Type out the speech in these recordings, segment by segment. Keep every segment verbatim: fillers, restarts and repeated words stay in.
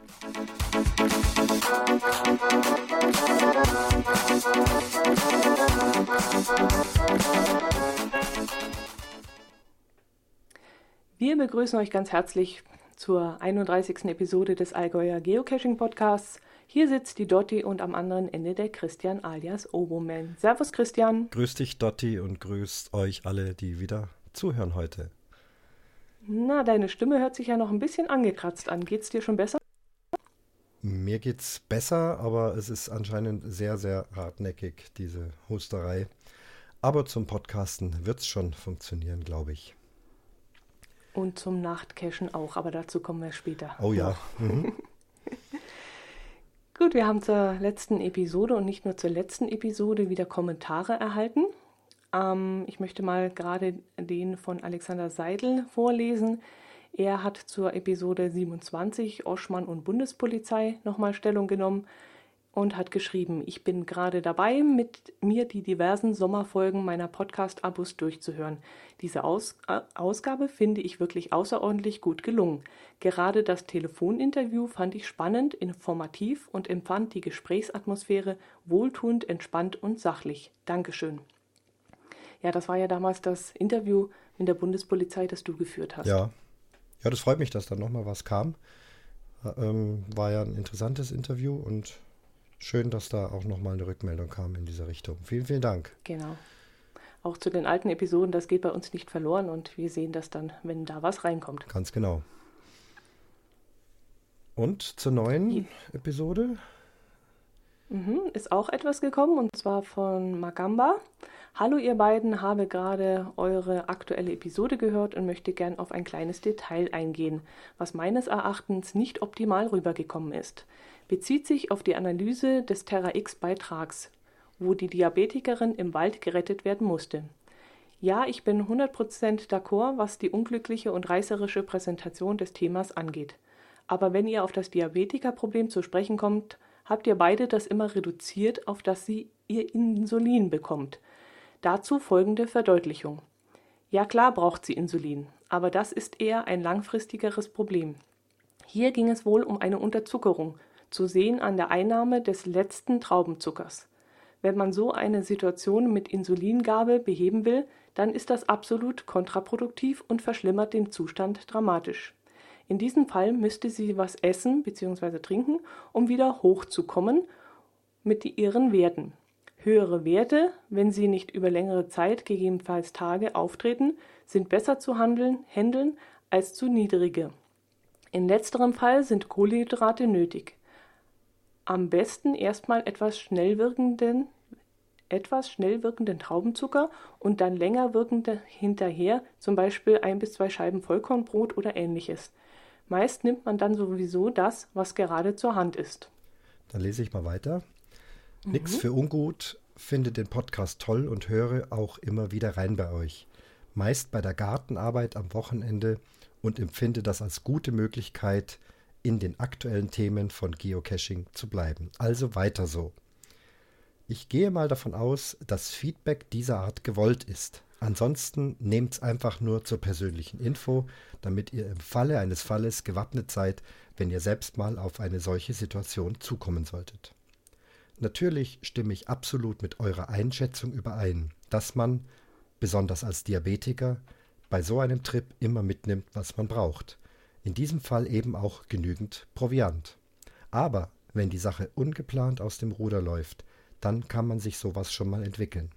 Wir begrüßen euch ganz herzlich zur einunddreißigsten Episode des Allgäuer Geocaching-Podcasts. Hier sitzt die Dotti und am anderen Ende der Christian alias Oboman. Servus Christian. Grüß dich Dotti und grüßt euch alle, die wieder zuhören heute. Na, deine Stimme hört sich ja noch ein bisschen angekratzt an. Geht's dir schon besser? Mir geht's besser, aber es ist anscheinend sehr, sehr hartnäckig, diese Husterei. Aber zum Podcasten wird's schon funktionieren, glaube ich. Und zum Nachtcachen auch, aber dazu kommen wir später. Oh ja. Mhm. Gut, wir haben zur letzten Episode und nicht nur zur letzten Episode wieder Kommentare erhalten. Ähm, ich möchte mal gerade den von Alexander Seidel vorlesen. Er hat zur Episode siebenundzwanzig Oschmann und Bundespolizei nochmal Stellung genommen und hat geschrieben: Ich bin gerade dabei, mit mir die diversen Sommerfolgen meiner Podcast-Abos durchzuhören. Diese Aus- äh, Ausgabe finde ich wirklich außerordentlich gut gelungen. Gerade das Telefoninterview fand ich spannend, informativ und empfand die Gesprächsatmosphäre wohltuend, entspannt und sachlich. Dankeschön. Ja, das war ja damals das Interview mit der Bundespolizei, das du geführt hast. Ja, ja, das freut mich, dass da nochmal was kam. Ähm, war ja ein interessantes Interview und schön, dass da auch nochmal eine Rückmeldung kam in diese Richtung. Vielen, vielen Dank. Genau. Auch zu den alten Episoden, das geht bei uns nicht verloren und wir sehen das dann, wenn da was reinkommt. Ganz genau. Und zur neuen Ja. Episode? Mhm, ist auch etwas gekommen und zwar von Magamba. Hallo ihr beiden, habe gerade eure aktuelle Episode gehört und möchte gern auf ein kleines Detail eingehen, was meines Erachtens nicht optimal rübergekommen ist. Bezieht sich auf die Analyse des Terra-X-Beitrags, wo die Diabetikerin im Wald gerettet werden musste. Ja, ich bin hundert Prozent d'accord, was die unglückliche und reißerische Präsentation des Themas angeht. Aber wenn ihr auf das Diabetikerproblem zu sprechen kommt, habt ihr beide das immer reduziert, auf das sie ihr Insulin bekommt. Dazu folgende Verdeutlichung. Ja klar braucht sie Insulin, aber das ist eher ein langfristigeres Problem. Hier ging es wohl um eine Unterzuckerung, zu sehen an der Einnahme des letzten Traubenzuckers. Wenn man so eine Situation mit Insulingabe beheben will, dann ist das absolut kontraproduktiv und verschlimmert den Zustand dramatisch. In diesem Fall müsste sie was essen bzw. trinken, um wieder hochzukommen mit ihren Werten. Höhere Werte, wenn sie nicht über längere Zeit, gegebenenfalls Tage, auftreten, sind besser zu handeln, handeln als zu niedrige. In letzterem Fall sind Kohlenhydrate nötig. Am besten erstmal etwas schnell wirkenden, etwas schnell wirkenden Traubenzucker und dann länger wirkende hinterher, zum Beispiel ein bis zwei Scheiben Vollkornbrot oder ähnliches. Meist nimmt man dann sowieso das, was gerade zur Hand ist. Dann lese ich mal weiter. Mhm. Nix für ungut, finde den Podcast toll und höre auch immer wieder rein bei euch. Meist bei der Gartenarbeit am Wochenende und empfinde das als gute Möglichkeit, in den aktuellen Themen von Geocaching zu bleiben. Also weiter so. Ich gehe mal davon aus, dass Feedback dieser Art gewollt ist. Ansonsten nehmt's einfach nur zur persönlichen Info, damit ihr im Falle eines Falles gewappnet seid, wenn ihr selbst mal auf eine solche Situation zukommen solltet. Natürlich stimme ich absolut mit eurer Einschätzung überein, dass man, besonders als Diabetiker, bei so einem Trip immer mitnimmt, was man braucht. In diesem Fall eben auch genügend Proviant. Aber wenn die Sache ungeplant aus dem Ruder läuft, dann kann man sich sowas schon mal entwickeln.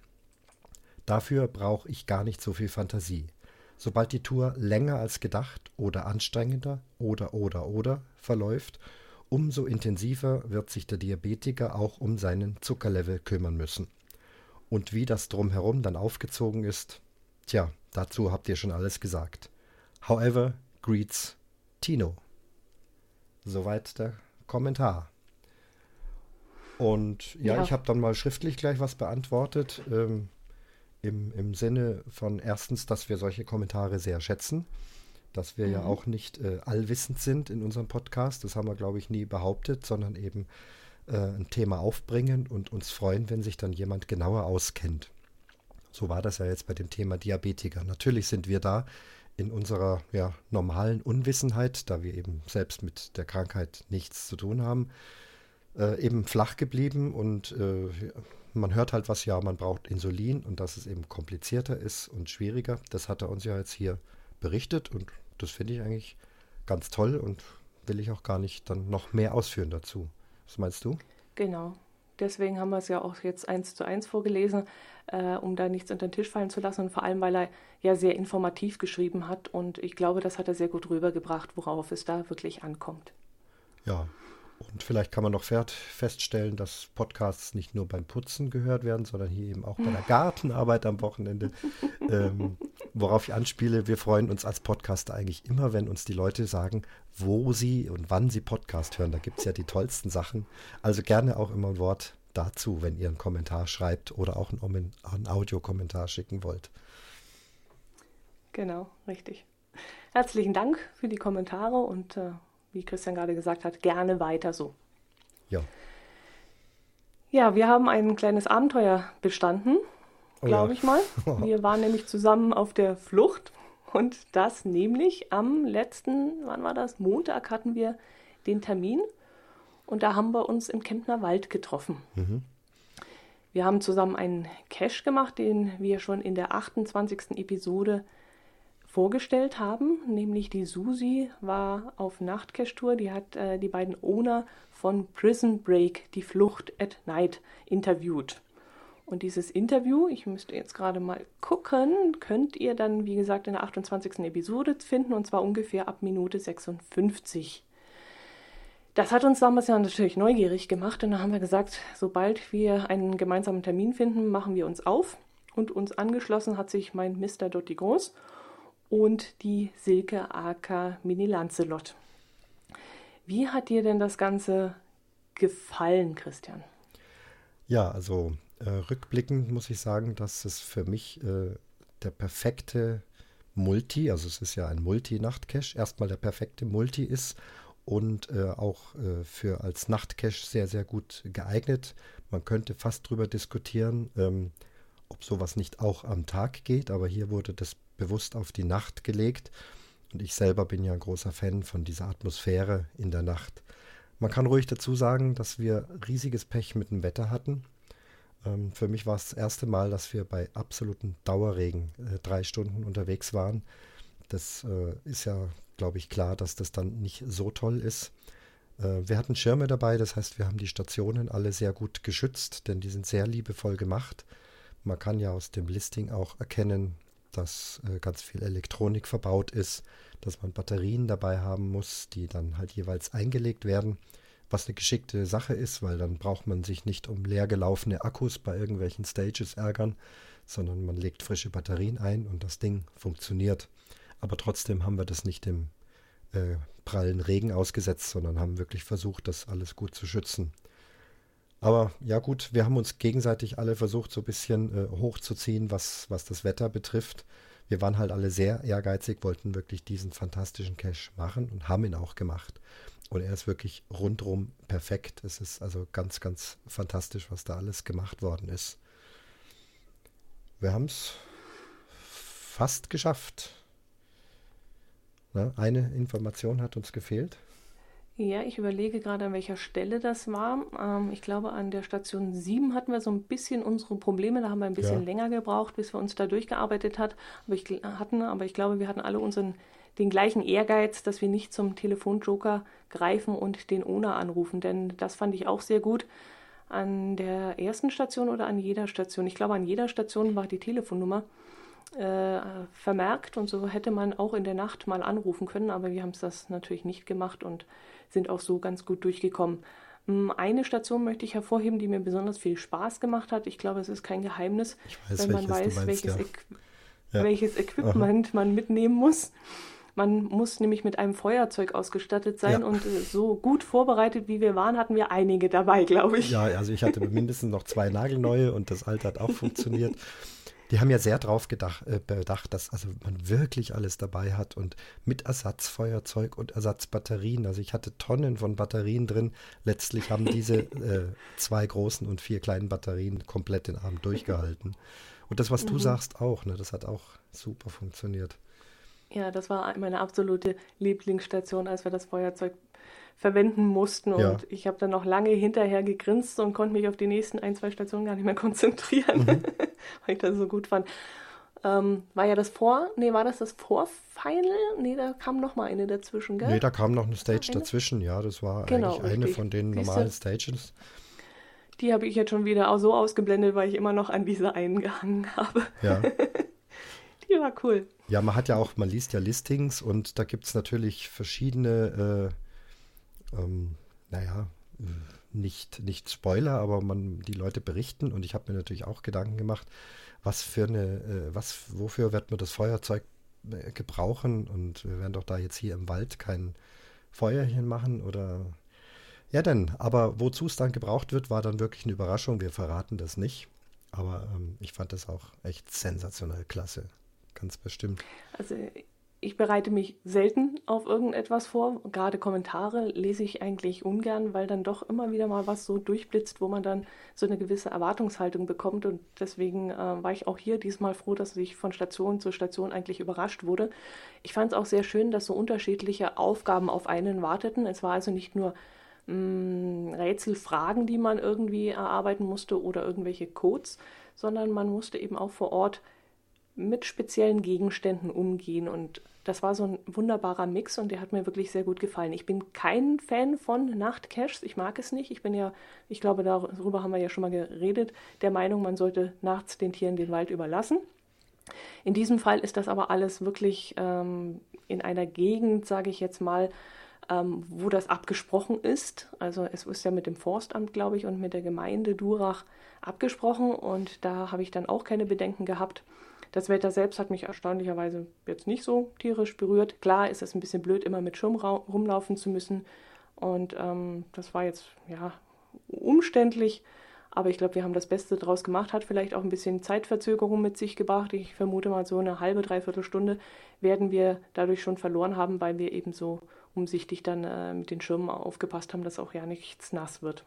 Dafür brauche ich gar nicht so viel Fantasie. Sobald die Tour länger als gedacht oder anstrengender oder oder oder verläuft, umso intensiver wird sich der Diabetiker auch um seinen Zuckerlevel kümmern müssen. Und wie das drumherum dann aufgezogen ist, tja, dazu habt ihr schon alles gesagt. However, greets Tino. Soweit der Kommentar. Und ja, Ja. ich habe dann mal schriftlich gleich was beantwortet, ähm, im, im Sinne von erstens, dass wir solche Kommentare sehr schätzen, dass wir Mhm. ja auch nicht äh, allwissend sind in unserem Podcast, das haben wir, glaube ich, nie behauptet, sondern eben äh, ein Thema aufbringen und uns freuen, wenn sich dann jemand genauer auskennt. So war das ja jetzt bei dem Thema Diabetiker. Natürlich sind wir da in unserer ja, normalen Unwissenheit, da wir eben selbst mit der Krankheit nichts zu tun haben, äh, eben flach geblieben und äh, man hört halt was, ja, man braucht Insulin und dass es eben komplizierter ist und schwieriger. Das hat er uns ja jetzt hier berichtet und das finde ich eigentlich ganz toll und will ich auch gar nicht dann noch mehr ausführen dazu. Was meinst du? Genau. Deswegen haben wir es ja auch jetzt eins zu eins vorgelesen, äh, um da nichts unter den Tisch fallen zu lassen und vor allem, weil er ja sehr informativ geschrieben hat und ich glaube, das hat er sehr gut rübergebracht, worauf es da wirklich ankommt. Ja, und vielleicht kann man noch feststellen, dass Podcasts nicht nur beim Putzen gehört werden, sondern hier eben auch bei der Gartenarbeit am Wochenende. ähm, worauf ich anspiele, wir freuen uns als Podcaster eigentlich immer, wenn uns die Leute sagen, wo sie und wann sie Podcast hören. Da gibt es ja die tollsten Sachen. Also gerne auch immer ein Wort dazu, wenn ihr einen Kommentar schreibt oder auch einen, einen Audiokommentar schicken wollt. Genau, richtig. Herzlichen Dank für die Kommentare und äh, wie Christian gerade gesagt hat, gerne weiter so. Ja. Ja, wir haben ein kleines Abenteuer bestanden, Oh glaube ja. ich mal. Wir waren nämlich zusammen auf der Flucht und das nämlich am letzten, wann war das? Montag hatten wir den Termin und da haben wir uns im Kemptner Wald getroffen. Mhm. Wir haben zusammen einen Cache gemacht, den wir schon in der achtundzwanzigsten Episode vorgestellt haben, nämlich die Susi war auf Nachtcache-Tour, die hat äh, die beiden Owner von Prison Break, die Flucht at Night, interviewt. Und dieses Interview, ich müsste jetzt gerade mal gucken, könnt ihr dann, wie gesagt, in der achtundzwanzigsten Episode finden, und zwar ungefähr ab Minute sechsundfünfzig. Das hat uns damals ja natürlich neugierig gemacht und dann haben wir gesagt, sobald wir einen gemeinsamen Termin finden, machen wir uns auf. Und uns angeschlossen hat sich mein Mister Dotti Groß und die Silke aka Mini Lancelot. Wie hat dir denn das Ganze gefallen, Christian? Ja, also äh, rückblickend muss ich sagen, dass es für mich äh, der perfekte Multi, also es ist ja ein Multi-Nachtcache, erstmal der perfekte Multi ist und äh, auch äh, für als Nachtcache sehr, sehr gut geeignet. Man könnte fast drüber diskutieren, ähm, ob sowas nicht auch am Tag geht, aber hier wurde das bewusst auf die Nacht gelegt und ich selber bin ja ein großer Fan von dieser Atmosphäre in der Nacht. Man kann ruhig dazu sagen, dass wir riesiges Pech mit dem Wetter hatten. Ähm, für mich war es das erste Mal, dass wir bei absolutem Dauerregen äh, drei Stunden unterwegs waren. Das äh, ist ja, glaube ich, klar, dass das dann nicht so toll ist. Äh, wir hatten Schirme dabei, das heißt, wir haben die Stationen alle sehr gut geschützt, denn die sind sehr liebevoll gemacht. Man kann ja aus dem Listing auch erkennen, dass äh, ganz viel Elektronik verbaut ist, dass man Batterien dabei haben muss, die dann halt jeweils eingelegt werden, was eine geschickte Sache ist, weil dann braucht man sich nicht um leer gelaufene Akkus bei irgendwelchen Stages ärgern, sondern man legt frische Batterien ein und das Ding funktioniert. Aber trotzdem haben wir das nicht dem äh, prallen Regen ausgesetzt, sondern haben wirklich versucht, das alles gut zu schützen. Aber ja gut, wir haben uns gegenseitig alle versucht, so ein bisschen äh, hochzuziehen, was, was das Wetter betrifft. Wir waren halt alle sehr ehrgeizig, wollten wirklich diesen fantastischen Cache machen und haben ihn auch gemacht. Und er ist wirklich rundrum perfekt. Es ist also ganz, ganz fantastisch, was da alles gemacht worden ist. Wir haben es fast geschafft. Na, eine Information hat uns gefehlt. Ja, ich überlege gerade, an welcher Stelle das war. Ähm, ich glaube, an der Station sieben hatten wir so ein bisschen unsere Probleme. Da haben wir ein bisschen Ja. länger gebraucht, bis wir uns da durchgearbeitet hat. Aber ich, gl- hatten. Aber ich glaube, wir hatten alle unseren, den gleichen Ehrgeiz, dass wir nicht zum Telefonjoker greifen und den Owner anrufen. Denn das fand ich auch sehr gut. An der ersten Station oder an jeder Station? Ich glaube, an jeder Station war die Telefonnummer äh, vermerkt und so hätte man auch in der Nacht mal anrufen können, aber wir haben es das natürlich nicht gemacht und sind auch so ganz gut durchgekommen. Mm, Eine Station möchte ich hervorheben, die mir besonders viel Spaß gemacht hat. Ich glaube, es ist kein Geheimnis, Ich weiß, wenn man welches du weiß, meinst, welches, ja. Equ Ja. welches Equipment man mitnehmen muss. Man muss nämlich mit einem Feuerzeug ausgestattet sein Ja. und äh, so gut vorbereitet, wie wir waren, hatten wir einige dabei, glaube ich. Ja, also ich hatte mindestens noch zwei nagelneue und das alte hat auch funktioniert. Die haben ja sehr drauf gedacht, äh, bedacht, dass also man wirklich alles dabei hat und mit Ersatzfeuerzeug und Ersatzbatterien. Also ich hatte Tonnen von Batterien drin. Letztlich haben diese äh, zwei großen und vier kleinen Batterien komplett den Abend durchgehalten. Und das, was du sagst, auch, ne, das hat auch super funktioniert. Ja, das war meine absolute Lieblingsstation, als wir das Feuerzeug verwenden mussten. Ja. Und ich habe dann noch lange hinterher gegrinst und konnte mich auf die nächsten ein, zwei Stationen gar nicht mehr konzentrieren, Mhm. weil ich das so gut fand. Ähm, war ja das Vor... Nee, war das das Vorfinal? Nee, da kam noch mal eine dazwischen, Nee, gell? da kam noch eine Das war Stage eine? dazwischen, ja, das war Genau, eigentlich eine richtig. von den normalen Siehste, Stages. die habe ich jetzt schon wieder auch so ausgeblendet, weil ich immer noch an diese einen gehangen habe. Ja. Die war cool. Ja, man hat ja auch, man liest ja Listings und da gibt es natürlich verschiedene, äh, ähm, naja, äh, nicht, nicht Spoiler, aber man, die Leute berichten und ich habe mir natürlich auch Gedanken gemacht, was für eine, äh, was, wofür wird man das Feuerzeug äh, gebrauchen und wir werden doch da jetzt hier im Wald kein Feuerchen machen oder ja denn, aber wozu es dann gebraucht wird, war dann wirklich eine Überraschung. Wir verraten das nicht, aber ähm, ich fand das auch echt sensationell klasse, ganz bestimmt. Also ich bereite mich selten auf irgendetwas vor. Gerade Kommentare lese ich eigentlich ungern, weil dann doch immer wieder mal was so durchblitzt, wo man dann so eine gewisse Erwartungshaltung bekommt. Und deswegen äh, war ich auch hier diesmal froh, dass ich von Station zu Station eigentlich überrascht wurde. Ich fand es auch sehr schön, dass so unterschiedliche Aufgaben auf einen warteten. Es war also nicht nur mh, Rätselfragen, die man irgendwie erarbeiten musste oder irgendwelche Codes, sondern man musste eben auch vor Ort mit speziellen Gegenständen umgehen und das war so ein wunderbarer Mix und der hat mir wirklich sehr gut gefallen. Ich bin kein Fan von Nachtcaches, ich mag es nicht. Ich bin ja, ich glaube, darüber haben wir ja schon mal geredet, der Meinung, man sollte nachts den Tieren den Wald überlassen. In diesem Fall ist das aber alles wirklich ähm, in einer Gegend, sage ich jetzt mal, ähm, wo das abgesprochen ist. Also es ist ja mit dem Forstamt, glaube ich, und mit der Gemeinde Durach abgesprochen und da habe ich dann auch keine Bedenken gehabt. Das Wetter selbst hat mich erstaunlicherweise jetzt nicht so tierisch berührt. Klar ist es ein bisschen blöd, immer mit Schirm rumlaufen zu müssen. Und ähm, das war jetzt ja umständlich. Aber ich glaube, wir haben das Beste draus gemacht. Hat vielleicht auch ein bisschen Zeitverzögerung mit sich gebracht. Ich vermute mal, so eine halbe, dreiviertel Stunde werden wir dadurch schon verloren haben, weil wir eben so umsichtig dann äh, mit den Schirmen aufgepasst haben, dass auch ja nichts nass wird.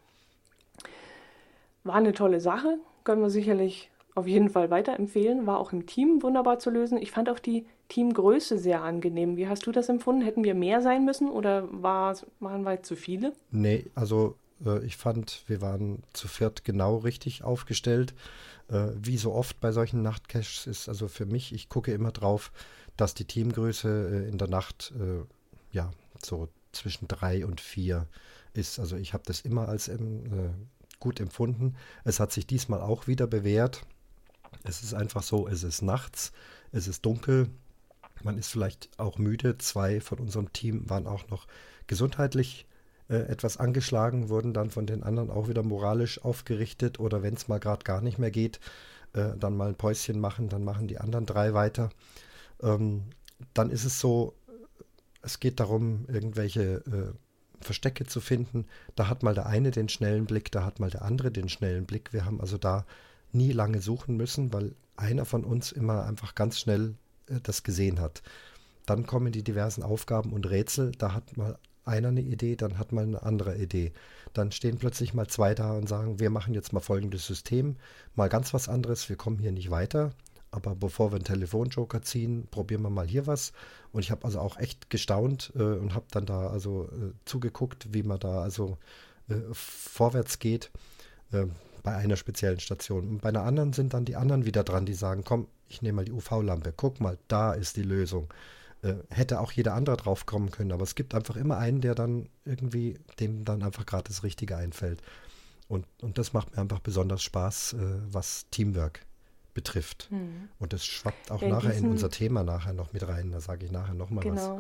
War eine tolle Sache. Können wir sicherlich auf jeden Fall weiterempfehlen. War auch im Team wunderbar zu lösen. Ich fand auch die Teamgröße sehr angenehm. Wie hast du das empfunden? Hätten wir mehr sein müssen oder war, waren wir zu viele? Nee, also äh, ich fand, wir waren zu viert genau richtig aufgestellt. Äh, wie so oft bei solchen Nachtcaches ist also für mich, ich gucke immer drauf, dass die Teamgröße äh, in der Nacht äh, ja so zwischen drei und vier ist. Also ich habe das immer als ähm, äh, gut empfunden. Es hat sich diesmal auch wieder bewährt. Es ist einfach so, es ist nachts, es ist dunkel, man ist vielleicht auch müde. Zwei von unserem Team waren auch noch gesundheitlich äh, etwas angeschlagen, wurden dann von den anderen auch wieder moralisch aufgerichtet oder wenn es mal gerade gar nicht mehr geht, äh, dann mal ein Päuschen machen, dann machen die anderen drei weiter. Ähm, dann ist es so, es geht darum, irgendwelche äh, Verstecke zu finden. Da hat mal der eine den schnellen Blick, da hat mal der andere den schnellen Blick. Wir haben also da nie lange suchen müssen, weil einer von uns immer einfach ganz schnell äh, das gesehen hat. Dann kommen die diversen Aufgaben und Rätsel, da hat mal einer eine Idee, dann hat mal eine andere Idee. Dann stehen plötzlich mal zwei da und sagen, wir machen jetzt mal folgendes System, mal ganz was anderes, wir kommen hier nicht weiter, aber bevor wir einen Telefonjoker ziehen, probieren wir mal hier was. Und ich habe also auch echt gestaunt äh, und habe dann da also äh, zugeguckt, wie man da also äh, vorwärts geht. Äh, bei einer speziellen Station. Und bei einer anderen sind dann die anderen wieder dran, die sagen, komm, ich nehme mal die U V-Lampe, guck mal, da ist die Lösung. Äh, hätte auch jeder andere drauf kommen können, aber es gibt einfach immer einen, der dann irgendwie, dem dann einfach gerade das Richtige einfällt. Und, und das macht mir einfach besonders Spaß, äh, was Teamwork betrifft. Hm. Und das schwappt auch Ja, in nachher in diesem, unser Thema nachher noch mit rein, da sage ich nachher nochmal was. genau.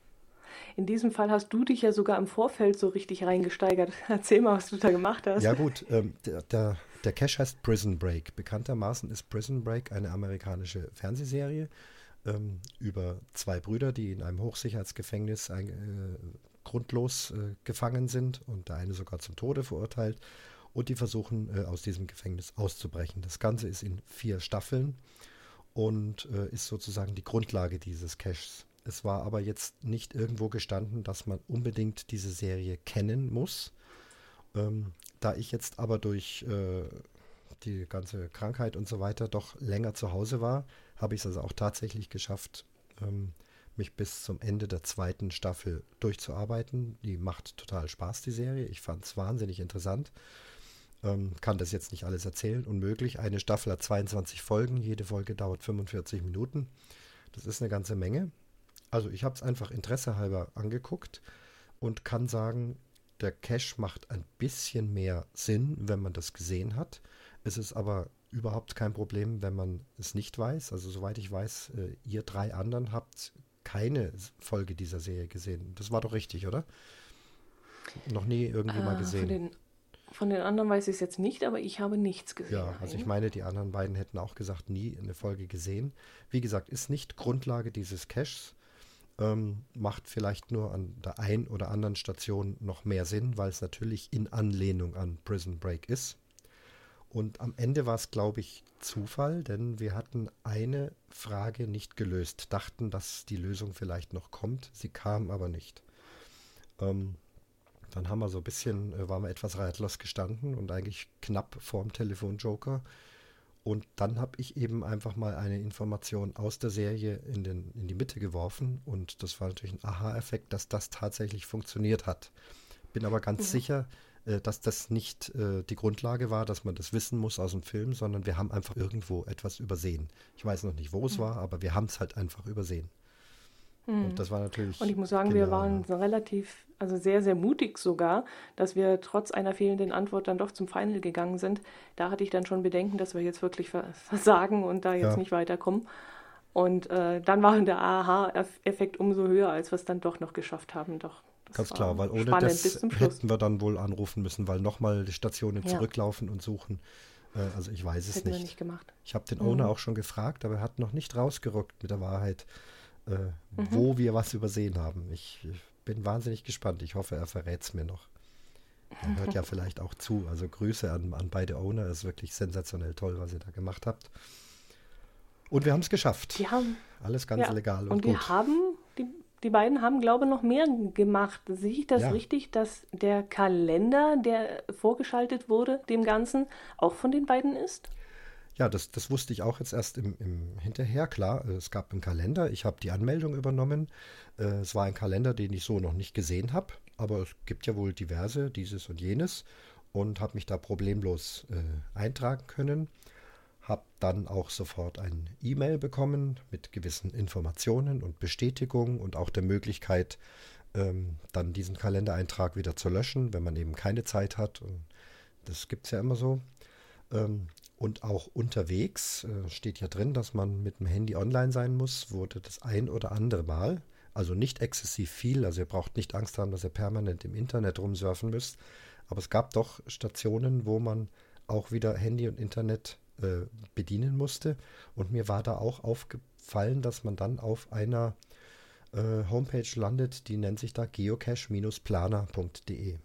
In diesem Fall hast du dich ja sogar im Vorfeld so richtig reingesteigert. Erzähl mal, was du da gemacht hast. Ja gut, ähm, der, der, der Cache heißt Prison Break. Bekanntermaßen ist Prison Break eine amerikanische Fernsehserie ähm, über zwei Brüder, die in einem Hochsicherheitsgefängnis ein, äh, grundlos äh, gefangen sind und der eine sogar zum Tode verurteilt und die versuchen äh, aus diesem Gefängnis auszubrechen. Das Ganze ist in vier Staffeln und äh, ist sozusagen die Grundlage dieses Caches. Es war aber jetzt nicht irgendwo gestanden, dass man unbedingt diese Serie kennen muss. Ähm, da ich jetzt aber durch äh, die ganze Krankheit und so weiter doch länger zu Hause war, habe ich es also auch tatsächlich geschafft, ähm, mich bis zum Ende der zweiten Staffel durchzuarbeiten. Die macht total Spaß, die Serie. Ich fand es wahnsinnig interessant. Ähm, kann das jetzt nicht alles erzählen, unmöglich. Eine Staffel hat zweiundzwanzig Folgen, jede Folge dauert fünfundvierzig Minuten. Das ist eine ganze Menge. Also ich habe es einfach interessehalber angeguckt und kann sagen, der Cache macht ein bisschen mehr Sinn, wenn man das gesehen hat. Es ist aber überhaupt kein Problem, wenn man es nicht weiß. Also soweit ich weiß, äh, ihr drei anderen habt keine Folge dieser Serie gesehen. Das war doch richtig, oder? Noch nie irgendwie äh, mal gesehen. Von den, von den anderen weiß ich es jetzt nicht, aber ich habe nichts gesehen. Ja, also ich meine, die anderen beiden hätten auch gesagt, nie eine Folge gesehen. Wie gesagt, ist nicht Grundlage dieses Caches. Ähm, macht vielleicht nur an der einen oder anderen Station noch mehr Sinn, weil es natürlich in Anlehnung an Prison Break ist. Und am Ende war es, glaube ich, Zufall, denn wir hatten eine Frage nicht gelöst, dachten, dass die Lösung vielleicht noch kommt. Sie kam aber nicht. Ähm, dann haben wir so ein bisschen, äh, waren wir etwas ratlos gestanden und eigentlich knapp vorm Telefonjoker. Und dann habe ich eben einfach mal eine Information aus der Serie in, den, in die Mitte geworfen. Und das war natürlich ein Aha-Effekt, dass das tatsächlich funktioniert hat. Bin aber ganz ja. sicher, äh, dass das nicht äh, die Grundlage war, dass man das wissen muss aus dem Film, sondern wir haben einfach irgendwo etwas übersehen. Ich weiß noch nicht, wo es mhm. war, aber wir haben es halt einfach übersehen. Mhm. Und das war natürlich Und ich muss sagen, genial, wir waren ja. relativ, also sehr, sehr mutig sogar, dass wir trotz einer fehlenden Antwort dann doch zum Final gegangen sind. Da hatte ich dann schon Bedenken, dass wir jetzt wirklich versagen und da jetzt ja. nicht weiterkommen. Und äh, dann war der Aha-Effekt umso höher, als wir es dann doch noch geschafft haben. Doch, ganz klar, weil ohne das hätten wir dann wohl anrufen müssen, weil nochmal die Stationen ja. zurücklaufen und suchen. Äh, also ich weiß es hätten nicht. Wir nicht gemacht. Ich habe den Owner mhm. auch schon gefragt, aber er hat noch nicht rausgerückt mit der Wahrheit, äh, mhm. wo wir was übersehen haben. Ich, ich bin wahnsinnig gespannt. Ich hoffe, er verrät es mir noch. Er hört ja vielleicht auch zu. Also Grüße an, an beide Owner. Es ist wirklich sensationell toll, was ihr da gemacht habt. Und wir haben es geschafft. Die haben, Alles ganz ja, legal und, und gut. Und wir haben, die, die beiden haben, glaube ich, noch mehr gemacht. Sehe ich das ja. richtig, dass der Kalender, der vorgeschaltet wurde, dem Ganzen, auch von den beiden ist? Ja, das, das wusste ich auch jetzt erst im, im Hinterher. Klar, es gab einen Kalender. Ich habe die Anmeldung übernommen. Es war ein Kalender, den ich so noch nicht gesehen habe. Aber es gibt ja wohl diverse, dieses und jenes. Und habe mich da problemlos äh, eintragen können. Habe dann auch sofort ein E-Mail bekommen mit gewissen Informationen und Bestätigungen und auch der Möglichkeit, ähm, dann diesen Kalendereintrag wieder zu löschen, wenn man eben keine Zeit hat. Und das gibt es ja immer so. Ähm, und auch unterwegs äh, steht ja drin, dass man mit dem Handy online sein muss, wurde das ein oder andere Mal, also nicht exzessiv viel, also ihr braucht nicht Angst haben, dass ihr permanent im Internet rumsurfen müsst, aber es gab doch Stationen, wo man auch wieder Handy und Internet äh, bedienen musste und mir war da auch aufgefallen, dass man dann auf einer äh, Homepage landet, die nennt sich da geocache Planer punkt de.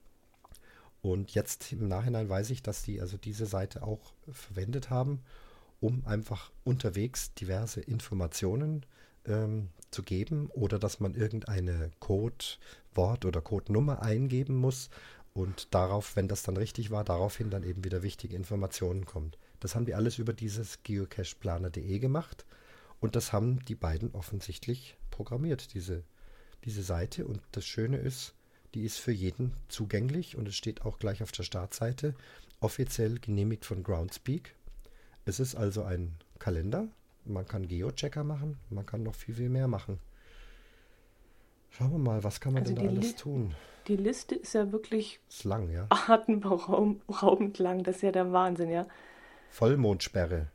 Und jetzt im Nachhinein weiß ich, dass die also diese Seite auch verwendet haben, um einfach unterwegs diverse Informationen ähm, zu geben oder dass man irgendeine Codewort oder Codenummer eingeben muss und darauf, wenn das dann richtig war, daraufhin dann eben wieder wichtige Informationen kommt. Das haben die alles über dieses geocache planer punkt de gemacht und das haben die beiden offensichtlich programmiert, diese, diese Seite. Und das Schöne ist, die ist für jeden zugänglich und es steht auch gleich auf der Startseite, offiziell genehmigt von Groundspeak. Es ist also ein Kalender, man kann Geochecker machen, man kann noch viel, viel mehr machen. Schauen wir mal, was kann man also denn da alles Li- tun? Die Liste ist ja wirklich ist lang, ja. atemberaubend lang, das ist ja der Wahnsinn, ja. Vollmondsperre.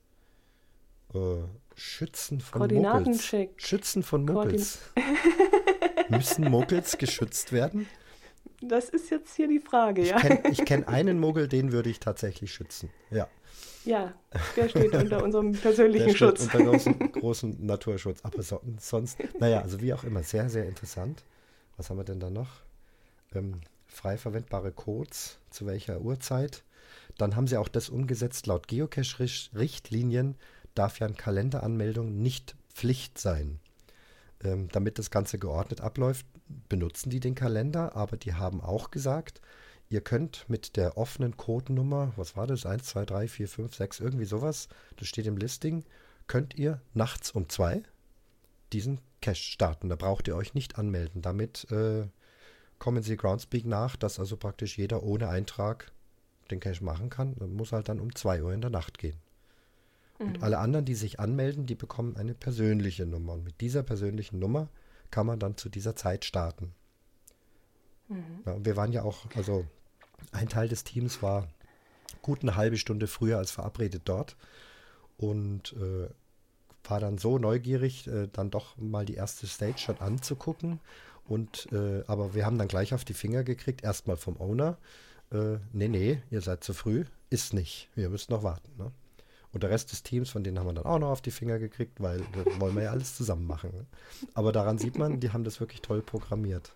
Äh, Schützen von Koordinatencheck. Muggels. Schützen von Muggels. Müssen Muggels geschützt werden? Das ist jetzt hier die Frage, ich ja. Kenn, ich kenne einen Muggel, den würde ich tatsächlich schützen. Ja. Ja, der steht unter unserem persönlichen der Schutz. Steht unter großen, großen Naturschutz. Aber so, sonst, naja, also wie auch immer, sehr, sehr interessant. Was haben wir denn da noch? Ähm, frei verwendbare Codes, zu welcher Uhrzeit. Dann haben sie auch das umgesetzt, laut Geocache-Richtlinien darf ja eine Kalenderanmeldung nicht Pflicht sein. Ähm, damit das Ganze geordnet abläuft, benutzen die den Kalender, aber die haben auch gesagt, ihr könnt mit der offenen Codenummer, was war das, eins, zwei, drei, vier, fünf, sechs, irgendwie sowas, das steht im Listing, könnt ihr nachts um zwei diesen Cache starten. Da braucht ihr euch nicht anmelden. Damit äh, kommen sie Groundspeak nach, dass also praktisch jeder ohne Eintrag den Cache machen kann. Das muss halt dann um zwei Uhr in der Nacht gehen. Mhm. Und alle anderen, die sich anmelden, die bekommen eine persönliche Nummer. Und mit dieser persönlichen Nummer kann man dann zu dieser Zeit starten. Mhm. Ja, und wir waren ja auch, also ein Teil des Teams war gut eine halbe Stunde früher als verabredet dort und äh, war dann so neugierig, äh, dann doch mal die erste Stage schon anzugucken. Und äh, aber wir haben dann gleich auf die Finger gekriegt, erstmal vom Owner, äh, nee, nee, ihr seid zu früh, ist nicht, wir müssen noch warten. Ne? Und der Rest des Teams, von denen haben wir dann auch noch auf die Finger gekriegt, weil das wollen wir ja alles zusammen machen. Ne? Aber daran sieht man, die haben das wirklich toll programmiert.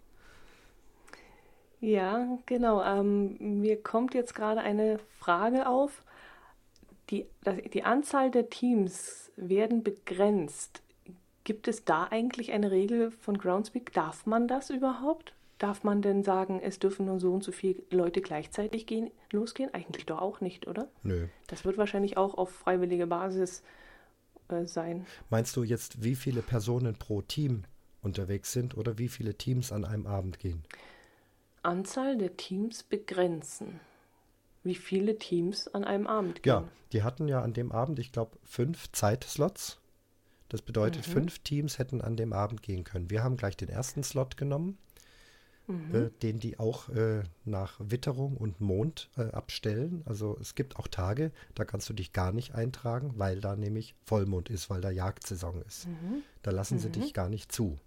Ja, genau. Ähm, mir kommt jetzt gerade eine Frage auf. Die, die Anzahl der Teams werden begrenzt. Gibt es da eigentlich eine Regel von Groundspeak? Darf man das überhaupt? Darf man denn sagen, es dürfen nur so und so viele Leute gleichzeitig gehen, losgehen? Eigentlich doch auch nicht, oder? Nö. Das wird wahrscheinlich auch auf freiwillige Basis äh, sein. Meinst du jetzt, wie viele Personen pro Team unterwegs sind oder wie viele Teams an einem Abend gehen? Anzahl der Teams begrenzen. Wie viele Teams an einem Abend gehen? Ja, die hatten ja an dem Abend, ich glaube, fünf Zeitslots. Das bedeutet, mhm. fünf Teams hätten an dem Abend gehen können. Wir haben gleich den ersten Slot genommen, mhm. äh, den die auch äh, nach Witterung und Mond äh, abstellen. Also es gibt auch Tage, da kannst du dich gar nicht eintragen, weil da nämlich Vollmond ist, weil da Jagdsaison ist. Mhm. Da lassen mhm. sie dich gar nicht zu.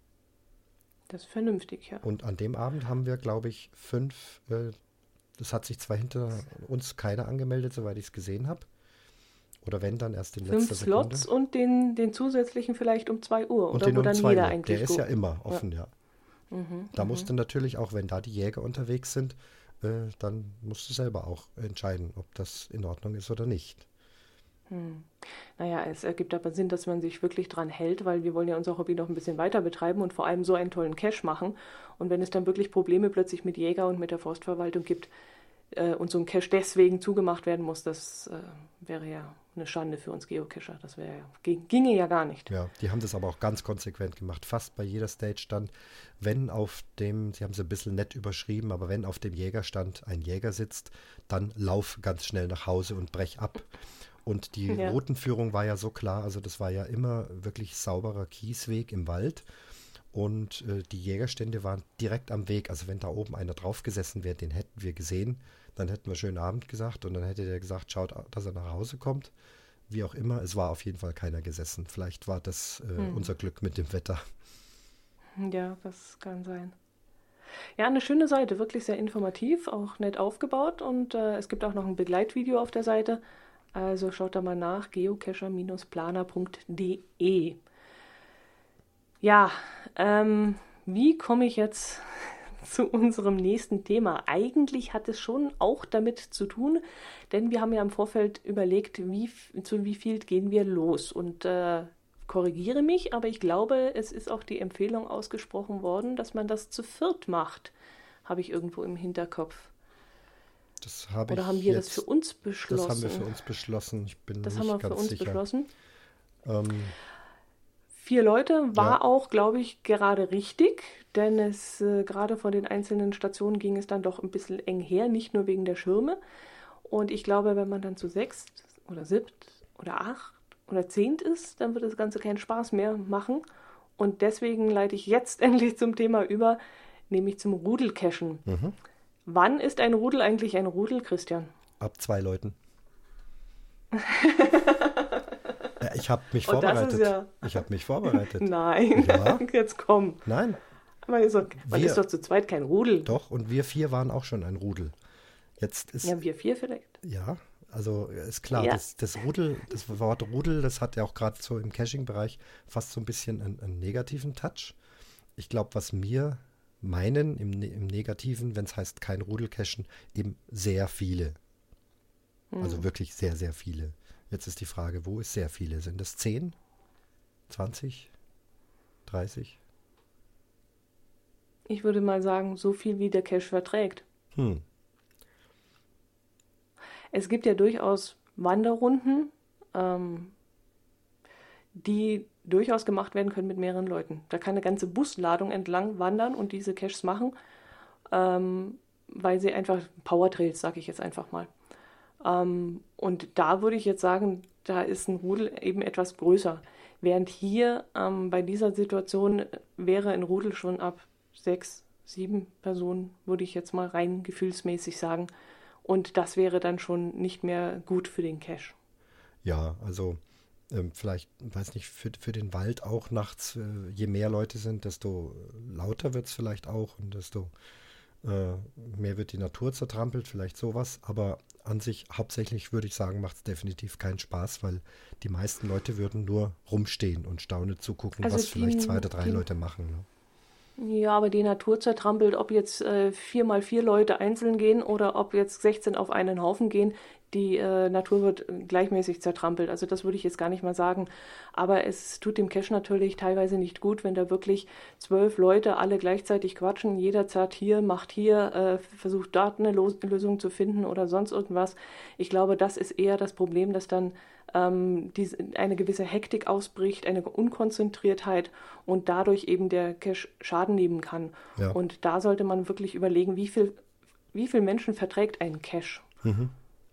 Das ist vernünftig, ja. Und an dem Abend haben wir, glaube ich, fünf, äh, das hat sich zwar hinter uns keiner angemeldet, soweit ich es gesehen habe. Oder wenn, dann erst in letzter Fünf Slots Sekunde. Und den, den zusätzlichen vielleicht um zwei Uhr. Und oder den wo um dann zwei jeder Uhr. eigentlich Der ist go- ja immer offen, ja. ja. Mhm, da mhm. musst du natürlich auch, wenn da die Jäger unterwegs sind, äh, dann musst du selber auch entscheiden, ob das in Ordnung ist oder nicht. Hm. Naja, es ergibt aber Sinn, dass man sich wirklich dran hält, weil wir wollen ja unser Hobby noch ein bisschen weiter betreiben und vor allem so einen tollen Cache machen. Und wenn es dann wirklich Probleme plötzlich mit Jäger und mit der Forstverwaltung gibt äh, und so ein Cache deswegen zugemacht werden muss, das äh, wäre ja eine Schande für uns Geocacher. Das wäre ja, ginge ja gar nicht. Ja, die haben das aber auch ganz konsequent gemacht. Fast bei jeder Stage stand, wenn auf dem, sie haben es ein bisschen nett überschrieben, aber wenn auf dem Jägerstand ein Jäger sitzt, dann lauf ganz schnell nach Hause und brech ab. Und die ja. Routenführung war ja so klar, also das war ja immer wirklich sauberer Kiesweg im Wald. Und äh, die Jägerstände waren direkt am Weg. Also wenn da oben einer drauf gesessen wäre, den hätten wir gesehen, dann hätten wir schönen Abend gesagt und dann hätte der gesagt, schaut, dass er nach Hause kommt. Wie auch immer, es war auf jeden Fall keiner gesessen. Vielleicht war das äh, hm. unser Glück mit dem Wetter. Ja, das kann sein. Ja, eine schöne Seite, wirklich sehr informativ, auch nett aufgebaut und äh, es gibt auch noch ein Begleitvideo auf der Seite. Also schaut da mal nach, geocacher Planer punkt de. Ja, ähm, wie komme ich jetzt zu unserem nächsten Thema? Eigentlich hat es schon auch damit zu tun, denn wir haben ja im Vorfeld überlegt, wie, zu wie viel gehen wir los. Und äh, korrigiere mich, aber ich glaube, es ist auch die Empfehlung ausgesprochen worden, dass man das zu viert macht, habe ich irgendwo im Hinterkopf. Das habe Oder ich haben wir jetzt, das für uns beschlossen? Das haben wir für uns beschlossen. Ich bin das nicht haben wir ganz für uns sicher. beschlossen. Ähm, Vier Leute war ja. auch, glaube ich, gerade richtig, denn es äh, gerade von den einzelnen Stationen ging es dann doch ein bisschen eng her, nicht nur wegen der Schirme. Und ich glaube, wenn man dann zu sechst oder siebt oder acht oder zehnt ist, dann wird das Ganze keinen Spaß mehr machen. Und deswegen leite ich jetzt endlich zum Thema über, nämlich zum Rudelcachen. Mhm. Wann ist ein Rudel eigentlich ein Rudel, Christian? Ab zwei Leuten. ja, ich habe mich Und vorbereitet. das ist ja... Ich habe mich vorbereitet. Nein, ja. jetzt komm. Nein. Man ist, doch, man wir, ist doch zu zweit kein Rudel. Doch, und wir vier waren auch schon ein Rudel. Jetzt ist, ja, wir vier vielleicht. Ja, also ist klar, ja. das, das Rudel, das Wort Rudel, das hat ja auch gerade so im Caching-Bereich fast so ein bisschen einen, einen negativen Touch. Ich glaube, was mir meinen im, im Negativen, wenn es heißt kein Rudelcachen, eben sehr viele. Hm. Also wirklich sehr, sehr viele. Jetzt ist die Frage, wo ist sehr viele? Sind das zehn? zwanzig? dreißig? Ich würde mal sagen, so viel wie der Cache verträgt. Hm. Es gibt ja durchaus Wanderrunden, ähm, die durchaus gemacht werden können mit mehreren Leuten. Da kann eine ganze Busladung entlang wandern und diese Caches machen, ähm, weil sie einfach Powertrails, sage ich jetzt einfach mal. Ähm, und da würde ich jetzt sagen, da ist ein Rudel eben etwas größer. Während hier ähm, bei dieser Situation wäre ein Rudel schon ab sechs, sieben Personen, würde ich jetzt mal rein gefühlsmäßig sagen. Und das wäre dann schon nicht mehr gut für den Cache. Ja, also ähm, vielleicht, weiß nicht, für, für den Wald auch nachts, äh, je mehr Leute sind, desto lauter wird es vielleicht auch und desto äh, mehr wird die Natur zertrampelt, vielleicht sowas. Aber an sich, hauptsächlich würde ich sagen, macht es definitiv keinen Spaß, weil die meisten Leute würden nur rumstehen und staunend zugucken, Also was die, vielleicht zwei oder drei die, Leute machen. Ne? Ja, aber die Natur zertrampelt, ob jetzt äh, vier mal vier Leute einzeln gehen oder ob jetzt sechzehn auf einen Haufen gehen, die äh, Natur wird gleichmäßig zertrampelt. Also das würde ich jetzt gar nicht mal sagen. Aber es tut dem Cache natürlich teilweise nicht gut, wenn da wirklich zwölf Leute alle gleichzeitig quatschen. Jeder zerrt hier, macht hier, äh, versucht dort eine Los Lösung zu finden oder sonst irgendwas. Ich glaube, das ist eher das Problem, dass dann ähm, diese, eine gewisse Hektik ausbricht, eine Unkonzentriertheit und dadurch eben der Cache Schaden nehmen kann. Ja. Und da sollte man wirklich überlegen, wie viel, wie viel Menschen verträgt ein Cache. Mhm.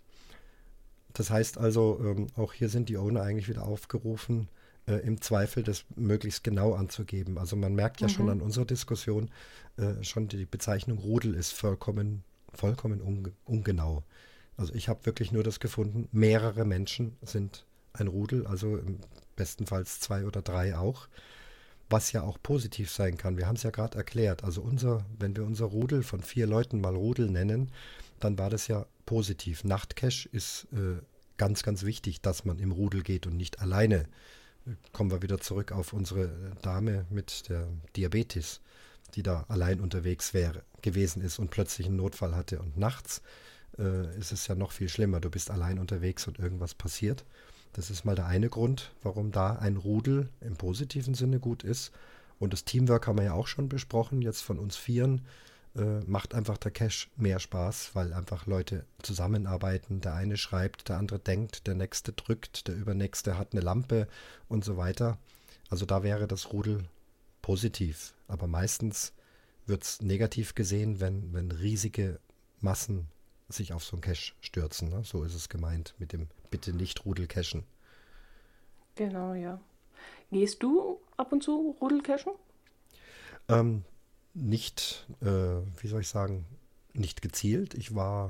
Das heißt also, ähm, auch hier sind die Owner eigentlich wieder aufgerufen, äh, im Zweifel das möglichst genau anzugeben. Also man merkt ja mhm. schon an unserer Diskussion, äh, schon die Bezeichnung Rudel ist vollkommen, vollkommen unge ungenau. Also ich habe wirklich nur das gefunden, mehrere Menschen sind ein Rudel, also im bestenfalls zwei oder drei auch, was ja auch positiv sein kann. Wir haben es ja gerade erklärt. Also unser, wenn wir unser Rudel von vier Leuten mal Rudel nennen, dann war das ja positiv. Nachtcache ist äh, ganz, ganz wichtig, dass man im Rudel geht und nicht alleine. Kommen wir wieder zurück auf unsere Dame mit der Diabetes, die da allein unterwegs wäre, gewesen ist und plötzlich einen Notfall hatte. Und nachts äh, ist es ja noch viel schlimmer. Du bist allein unterwegs und irgendwas passiert. Das ist mal der eine Grund, warum da ein Rudel im positiven Sinne gut ist. Und das Teamwork haben wir ja auch schon besprochen, jetzt von uns Vieren. Äh, macht einfach der Cache mehr Spaß, weil einfach Leute zusammenarbeiten. Der eine schreibt, der andere denkt, der nächste drückt, der übernächste hat eine Lampe und so weiter. Also da wäre das Rudel positiv. Aber meistens wird es negativ gesehen, wenn, wenn riesige Massen sich auf so einen Cache stürzen. Ne? So ist es gemeint mit dem bitte nicht Rudel cachen. Genau, ja. Gehst du ab und zu Rudel cachen? Ähm, nicht, äh, wie soll ich sagen, nicht gezielt. Ich war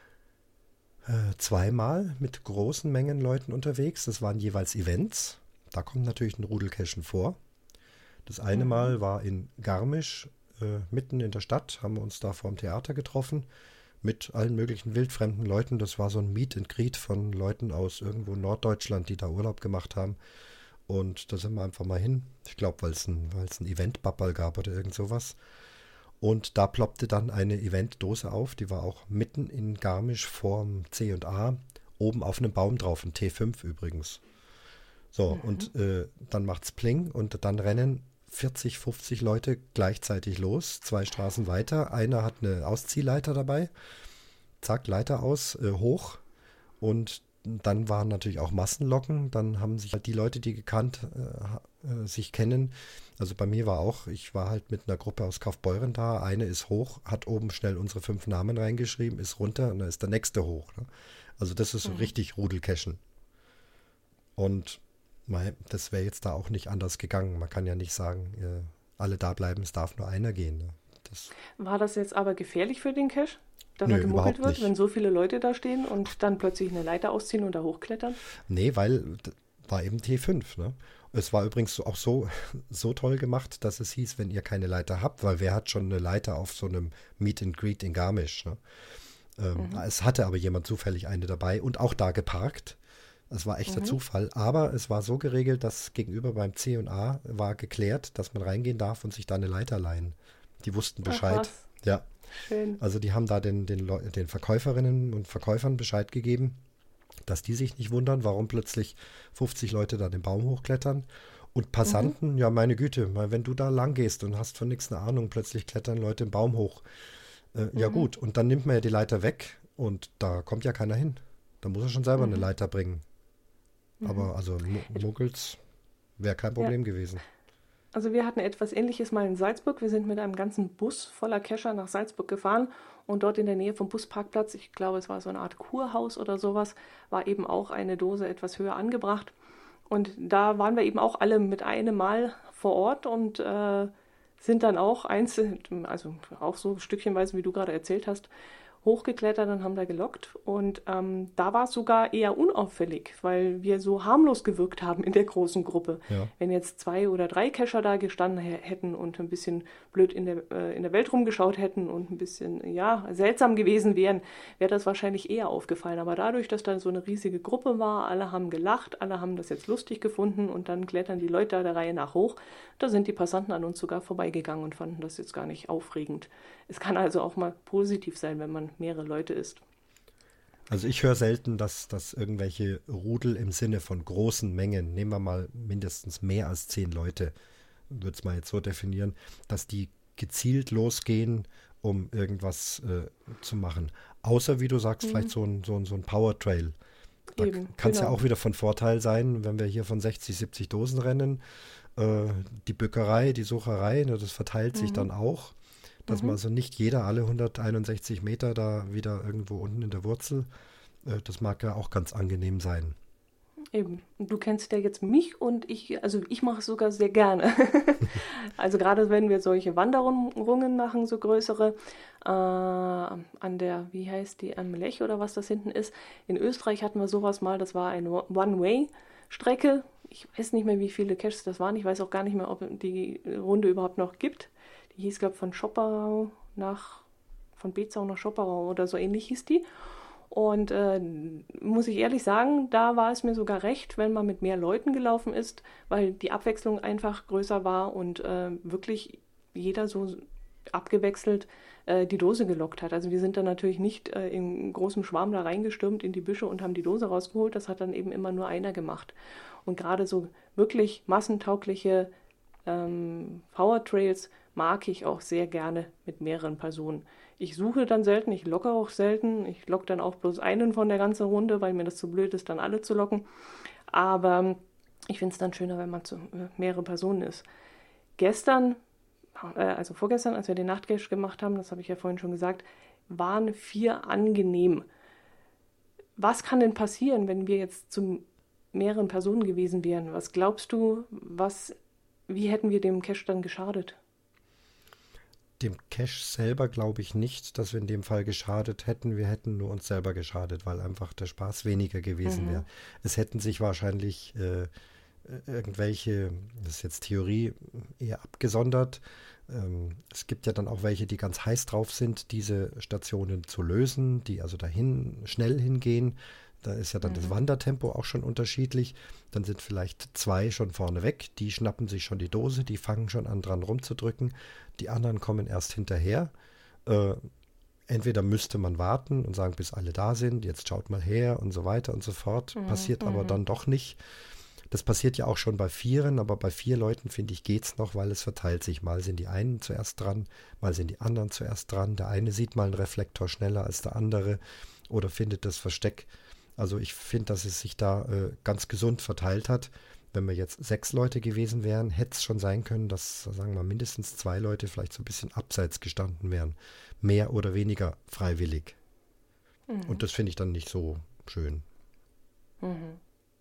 äh, zweimal mit großen Mengen Leuten unterwegs. Das waren jeweils Events. Da kommt natürlich ein Rudelcachen vor. Das eine mhm. Mal war in Garmisch, äh, mitten in der Stadt, haben wir uns da vor dem Theater getroffen mit allen möglichen wildfremden Leuten. Das war so ein Meet and Greet von Leuten aus irgendwo Norddeutschland, die da Urlaub gemacht haben. Und da sind wir einfach mal hin. Ich glaube, weil es ein, ein Event-Babbel gab oder irgend sowas. Und da ploppte dann eine Eventdose auf. Die war auch mitten in Garmisch vorm C und A. Oben auf einem Baum drauf, ein T fünf übrigens. So, mhm. und äh, dann macht's Pling und dann rennen vierzig, fünfzig Leute gleichzeitig los. Zwei Straßen weiter. Einer hat eine Ausziehleiter dabei. Zack, Leiter aus, äh, hoch. Und dann waren natürlich auch Massenlocken. Dann haben sich halt die Leute, die gekannt äh, äh, sich kennen. Also bei mir war auch, ich war halt mit einer Gruppe aus Kaufbeuren da. Eine ist hoch, hat oben schnell unsere fünf Namen reingeschrieben, ist runter und dann ist der nächste hoch. Ne? Also das ist so mhm. richtig Rudelcachen. Und mei, das wäre jetzt da auch nicht anders gegangen. Man kann ja nicht sagen, äh, alle da bleiben, es darf nur einer gehen. Ne? Das war das jetzt aber gefährlich für den Cache? Dass Nö, er gemuckelt wird, nicht. wenn so viele Leute da stehen und dann plötzlich eine Leiter ausziehen und da hochklettern? Nee, weil war eben T fünf. Ne? Es war übrigens auch so, so toll gemacht, dass es hieß, wenn ihr keine Leiter habt, weil wer hat schon eine Leiter auf so einem Meet and Greet in Garmisch? Ne? Ähm, mhm. Es hatte aber jemand zufällig eine dabei und auch da geparkt. Es war echter mhm. Zufall, aber es war so geregelt, dass gegenüber beim C und A war geklärt, dass man reingehen darf und sich da eine Leiter leihen. Die wussten Bescheid. Ach, ja. Schön. Also die haben da den, den, den Verkäuferinnen und Verkäufern Bescheid gegeben, dass die sich nicht wundern, warum plötzlich fünfzig Leute da den Baum hochklettern. Und Passanten, mhm. ja meine Güte, wenn du da lang gehst und hast von nichts eine Ahnung, plötzlich klettern Leute den Baum hoch. Äh, mhm. Ja gut, und dann nimmt man ja die Leiter weg und da kommt ja keiner hin. Da muss er schon selber mhm. eine Leiter bringen. Mhm. Aber also Muggels wäre kein Problem ja. gewesen. Also wir hatten etwas Ähnliches mal in Salzburg. Wir sind mit einem ganzen Bus voller Kescher nach Salzburg gefahren und dort in der Nähe vom Busparkplatz, ich glaube es war so eine Art Kurhaus oder sowas, war eben auch eine Dose etwas höher angebracht. Und da waren wir eben auch alle mit einem Mal vor Ort und äh, sind dann auch einzeln, also auch so stückchenweise, wie du gerade erzählt hast, hochgeklettert und haben da gelockt. Und ähm, da war es sogar eher unauffällig, weil wir so harmlos gewirkt haben in der großen Gruppe. Ja. Wenn jetzt zwei oder drei Kescher da gestanden hätten und ein bisschen blöd in der, äh, in der Welt rumgeschaut hätten und ein bisschen, ja, seltsam gewesen wären, wäre das wahrscheinlich eher aufgefallen. Aber dadurch, dass da so eine riesige Gruppe war, alle haben gelacht, alle haben das jetzt lustig gefunden und dann klettern die Leute da der Reihe nach hoch, da sind die Passanten an uns sogar vorbeigegangen und fanden das jetzt gar nicht aufregend. Es kann also auch mal positiv sein, wenn man mehrere Leute ist. Also ich höre selten, dass, dass irgendwelche Rudel im Sinne von großen Mengen, nehmen wir mal mindestens mehr als zehn Leute, würde es mal jetzt so definieren, dass die gezielt losgehen, um irgendwas äh, zu machen. Außer, wie du sagst, mhm. vielleicht so ein, so ein, so ein Powertrail. Da kann es genau. ja auch wieder von Vorteil sein, wenn wir hier von sechzig, siebzig Dosen rennen. Äh, die Bückerei, die Sucherei, ne, das verteilt mhm. sich dann auch. Dass mhm. man also nicht jeder alle hunderteinundsechzig Meter da wieder irgendwo unten in der Wurzel, äh, das mag ja auch ganz angenehm sein. Eben. Und du kennst ja jetzt mich und ich, also ich mache es sogar sehr gerne. Also gerade wenn wir solche Wanderungen machen, so größere, äh, an der, wie heißt die, am Lech oder was das hinten ist. In Österreich hatten wir sowas mal, das war eine One-Way-Strecke. Ich weiß nicht mehr, wie viele Caches das waren. Ich weiß auch gar nicht mehr, ob die Runde überhaupt noch gibt. Die hieß, glaube ich, von Schopperau nach, von Bezau nach Schopperau oder so ähnlich hieß die. Und äh, muss ich ehrlich sagen, da war es mir sogar recht, wenn man mit mehr Leuten gelaufen ist, weil die Abwechslung einfach größer war und äh, wirklich jeder so abgewechselt äh, die Dose gelockt hat. Also wir sind dann natürlich nicht äh, in großem Schwarm da reingestürmt in die Büsche und haben die Dose rausgeholt. Das hat dann eben immer nur einer gemacht. Und gerade so wirklich massentaugliche ähm, Powertrails mag ich auch sehr gerne mit mehreren Personen. Ich suche dann selten, ich locke auch selten. Ich locke dann auch bloß einen von der ganzen Runde, weil mir das zu blöd ist, dann alle zu locken. Aber ich finde es dann schöner, wenn man zu äh, mehrere Personen ist. Gestern, äh, also vorgestern, als wir den Nachtcache gemacht haben, das habe ich ja vorhin schon gesagt, waren vier angenehm. Was kann denn passieren, wenn wir jetzt zu mehreren Personen gewesen wären? Was glaubst du, was, wie hätten wir dem Cache dann geschadet? Dem Cache selber glaube ich nicht, dass wir in dem Fall geschadet hätten. Wir hätten nur uns selber geschadet, weil einfach der Spaß weniger gewesen mhm. wäre. Es hätten sich wahrscheinlich äh, irgendwelche, das ist jetzt Theorie, eher abgesondert. Ähm, es gibt ja dann auch welche, die ganz heiß drauf sind, diese Stationen zu lösen, die also dahin schnell hingehen. Da ist ja dann mhm. das Wandertempo auch schon unterschiedlich. Dann sind vielleicht zwei schon vorne weg, die schnappen sich schon die Dose, die fangen schon an dran rumzudrücken. Die anderen kommen erst hinterher. Äh, entweder müsste man warten und sagen, bis alle da sind, jetzt schaut mal her und so weiter und so fort. Mhm. Passiert aber mhm. dann doch nicht. Das passiert ja auch schon bei Vieren, aber bei vier Leuten, finde ich, geht's noch, weil es verteilt sich. Mal sind die einen zuerst dran, mal sind die anderen zuerst dran. Der eine sieht mal einen Reflektor schneller als der andere oder findet das Versteck. Also ich finde, dass es sich da äh, ganz gesund verteilt hat. Wenn wir jetzt sechs Leute gewesen wären, hätte es schon sein können, dass, sagen wir mal, mindestens zwei Leute vielleicht so ein bisschen abseits gestanden wären. Mehr oder weniger freiwillig. Mhm. Und das finde ich dann nicht so schön. Mhm.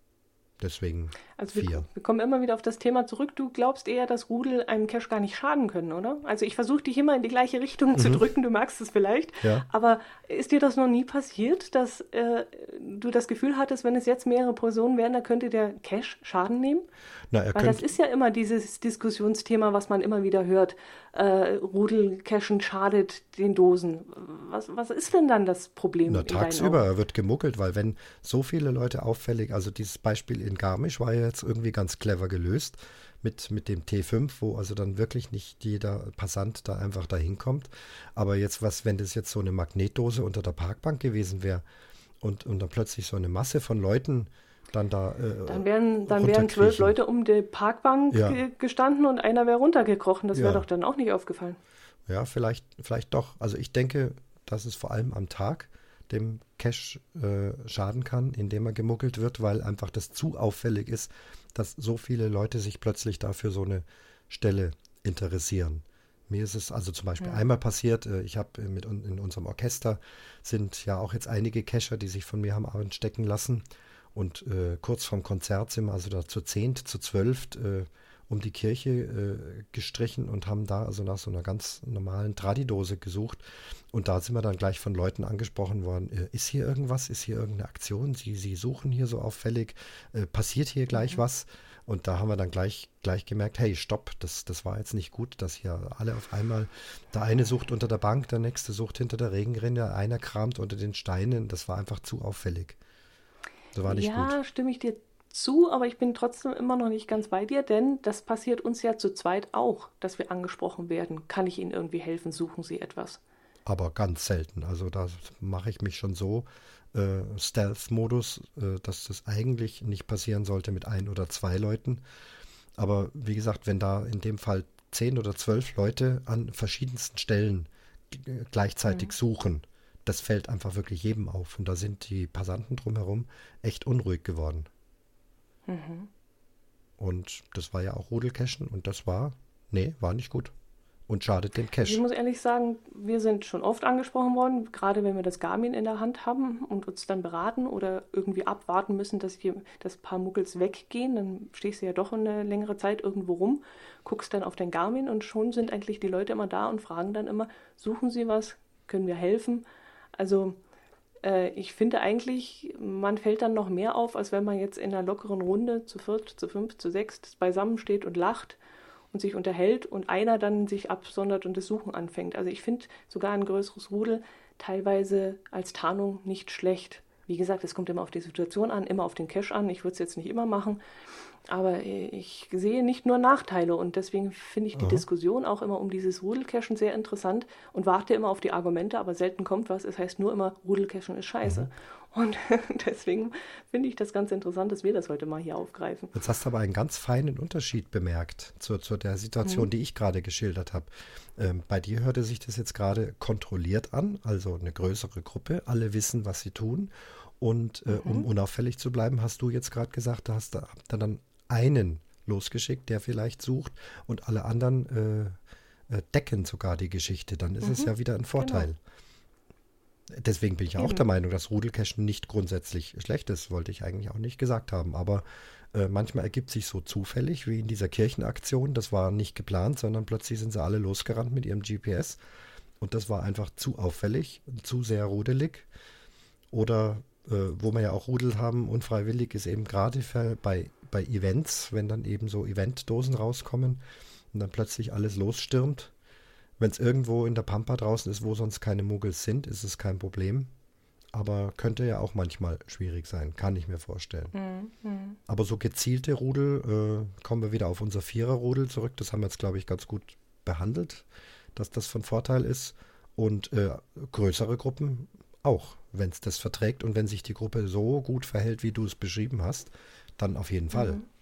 Deswegen also vier. Wir, wir kommen immer wieder auf das Thema zurück. Du glaubst eher, dass Rudel einem Cache gar nicht schaden können, oder? Also ich versuche dich immer in die gleiche Richtung mhm. zu drücken, du magst es vielleicht. Ja. Aber ist dir das noch nie passiert, dass äh, du das Gefühl hattest, wenn es jetzt mehrere Personen wären, da könnte der Cache Schaden nehmen? Na, er Weil das ist ja immer dieses Diskussionsthema, was man immer wieder hört. Äh, Rudel-Cachen schadet den Dosen. Was, was ist denn dann das Problem? Na, tagsüber wird gemuckelt, weil wenn so viele Leute auffällig, also dieses Beispiel in Garmisch war ja jetzt irgendwie ganz clever gelöst mit, mit dem T fünf, wo also dann wirklich nicht jeder Passant da einfach dahin kommt. Aber jetzt was, wenn das jetzt so eine Magnetdose unter der Parkbank gewesen wäre und, und dann plötzlich so eine Masse von Leuten dann da äh, Dann wären, dann wären zwölf Leute um die Parkbank ja. ge- gestanden und einer wäre runtergekrochen. Das wäre ja. doch dann auch nicht aufgefallen. Ja, vielleicht, vielleicht doch. Also ich denke, dass es vor allem am Tag dem Cache äh, schaden kann, indem er gemuggelt wird, weil einfach das zu auffällig ist, dass so viele Leute sich plötzlich dafür so eine Stelle interessieren. Mir ist es also zum Beispiel ja. einmal passiert, äh, ich habe mit in unserem Orchester sind ja auch jetzt einige Cacher, die sich von mir haben anstecken lassen. Und äh, kurz vorm Konzert sind wir also da zu zehnt, zu zwölft äh, um die Kirche äh, gestrichen und haben da also nach so einer ganz normalen Tradidose gesucht. Und da sind wir dann gleich von Leuten angesprochen worden, äh, ist hier irgendwas, ist hier irgendeine Aktion? Sie, Sie suchen hier so auffällig, äh, passiert hier gleich mhm. was? Und da haben wir dann gleich, gleich gemerkt, hey, stopp, das, das war jetzt nicht gut, dass hier alle auf einmal, der eine sucht unter der Bank, der nächste sucht hinter der Regenrinne, einer kramt unter den Steinen. Das war einfach zu auffällig. Das war nicht ja, gut. Ja, stimme ich dir zu, aber ich bin trotzdem immer noch nicht ganz bei dir, denn das passiert uns ja zu zweit auch, dass wir angesprochen werden. Kann ich Ihnen irgendwie helfen? Suchen Sie etwas? Aber ganz selten. Also da mache ich mich schon so äh, Stealth-Modus, äh, dass das eigentlich nicht passieren sollte mit ein oder zwei Leuten. Aber wie gesagt, wenn da in dem Fall zehn oder zwölf Leute an verschiedensten Stellen g- gleichzeitig mhm. suchen, das fällt einfach wirklich jedem auf. Und da sind die Passanten drumherum echt unruhig geworden. Mhm. Und das war ja auch Rudelcachen und das war, nee, war nicht gut. Und schadet dem Cache. Ich muss ehrlich sagen, wir sind schon oft angesprochen worden, gerade wenn wir das Garmin in der Hand haben und uns dann beraten oder irgendwie abwarten müssen, dass, hier, dass ein paar Muggels weggehen. Dann stehst du ja doch eine längere Zeit irgendwo rum, guckst dann auf dein Garmin und schon sind eigentlich die Leute immer da und fragen dann immer, suchen Sie was, können wir helfen? Also äh, ich finde eigentlich, man fällt dann noch mehr auf, als wenn man jetzt in einer lockeren Runde zu viert, zu fünf, zu sechs beisammen steht und lacht und sich unterhält und einer dann sich absondert und das Suchen anfängt. Also ich finde sogar ein größeres Rudel teilweise als Tarnung nicht schlecht. Wie gesagt, es kommt immer auf die Situation an, immer auf den Cache an. Ich würde es jetzt nicht immer machen, aber ich sehe nicht nur Nachteile und deswegen finde ich die Aha. Diskussion auch immer um dieses Rudelcachen sehr interessant und warte immer auf die Argumente, aber selten kommt was. Es heißt nur immer, Rudelcachen ist scheiße. Mhm. Und deswegen finde ich das ganz interessant, dass wir das heute mal hier aufgreifen. Jetzt hast du aber einen ganz feinen Unterschied bemerkt zu, zu der Situation, mhm. die ich gerade geschildert habe. Ähm, bei dir hörte sich das jetzt gerade kontrolliert an, also eine größere Gruppe, alle wissen, was sie tun. Und äh, mhm. um unauffällig zu bleiben, hast du jetzt gerade gesagt, da hast du habt dann einen losgeschickt, der vielleicht sucht und alle anderen äh, äh, decken sogar die Geschichte. Dann ist mhm. es ja wieder ein Vorteil. Genau. Deswegen bin ich ja auch der Meinung, dass Rudelcachen nicht grundsätzlich schlecht ist, wollte ich eigentlich auch nicht gesagt haben. Aber äh, manchmal ergibt sich so zufällig, wie in dieser Kirchenaktion. Das war nicht geplant, sondern plötzlich sind sie alle losgerannt mit ihrem G P S. Und das war einfach zu auffällig, zu sehr rudelig. Oder äh, wo wir ja auch Rudel haben, unfreiwillig, ist eben gerade für, bei, bei Events, wenn dann eben so Eventdosen rauskommen und dann plötzlich alles losstürmt. Wenn es irgendwo in der Pampa draußen ist, wo sonst keine Muggels sind, ist es kein Problem. Aber könnte ja auch manchmal schwierig sein, kann ich mir vorstellen. Mhm. Aber so gezielte Rudel, äh, kommen wir wieder auf unser Vierer-Rudel zurück. Das haben wir jetzt, glaube ich, ganz gut behandelt, dass das von Vorteil ist. Und äh, größere Gruppen auch, wenn es das verträgt und wenn sich die Gruppe so gut verhält, wie du es beschrieben hast, dann auf jeden Fall. Mhm.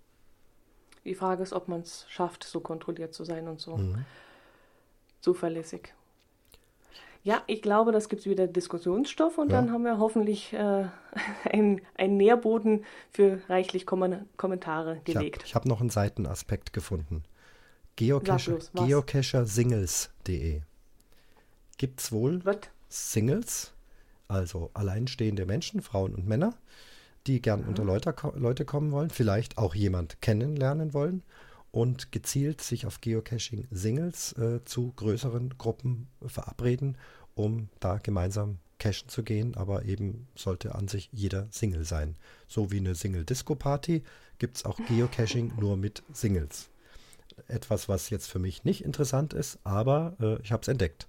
Die Frage ist, ob man es schafft, so kontrolliert zu sein und so. Mhm. Zuverlässig. Ja, ich glaube, das gibt wieder Diskussionsstoff und ja. dann haben wir hoffentlich äh, einen, einen Nährboden für reichlich Kom- Kommentare gelegt. Ich habe hab noch einen Seitenaspekt gefunden. Geocacher, geocacher singles punkt de. Gibt es wohl What? Singles, also alleinstehende Menschen, Frauen und Männer, die gern mhm. unter Leute, Leute kommen wollen, vielleicht auch jemand kennenlernen wollen und gezielt sich auf Geocaching-Singles äh, zu größeren Gruppen verabreden, um da gemeinsam cachen zu gehen, aber eben sollte an sich jeder Single sein. So wie eine Single-Disco-Party gibt es auch Geocaching nur mit Singles. Etwas, was jetzt für mich nicht interessant ist, aber äh, ich habe es entdeckt.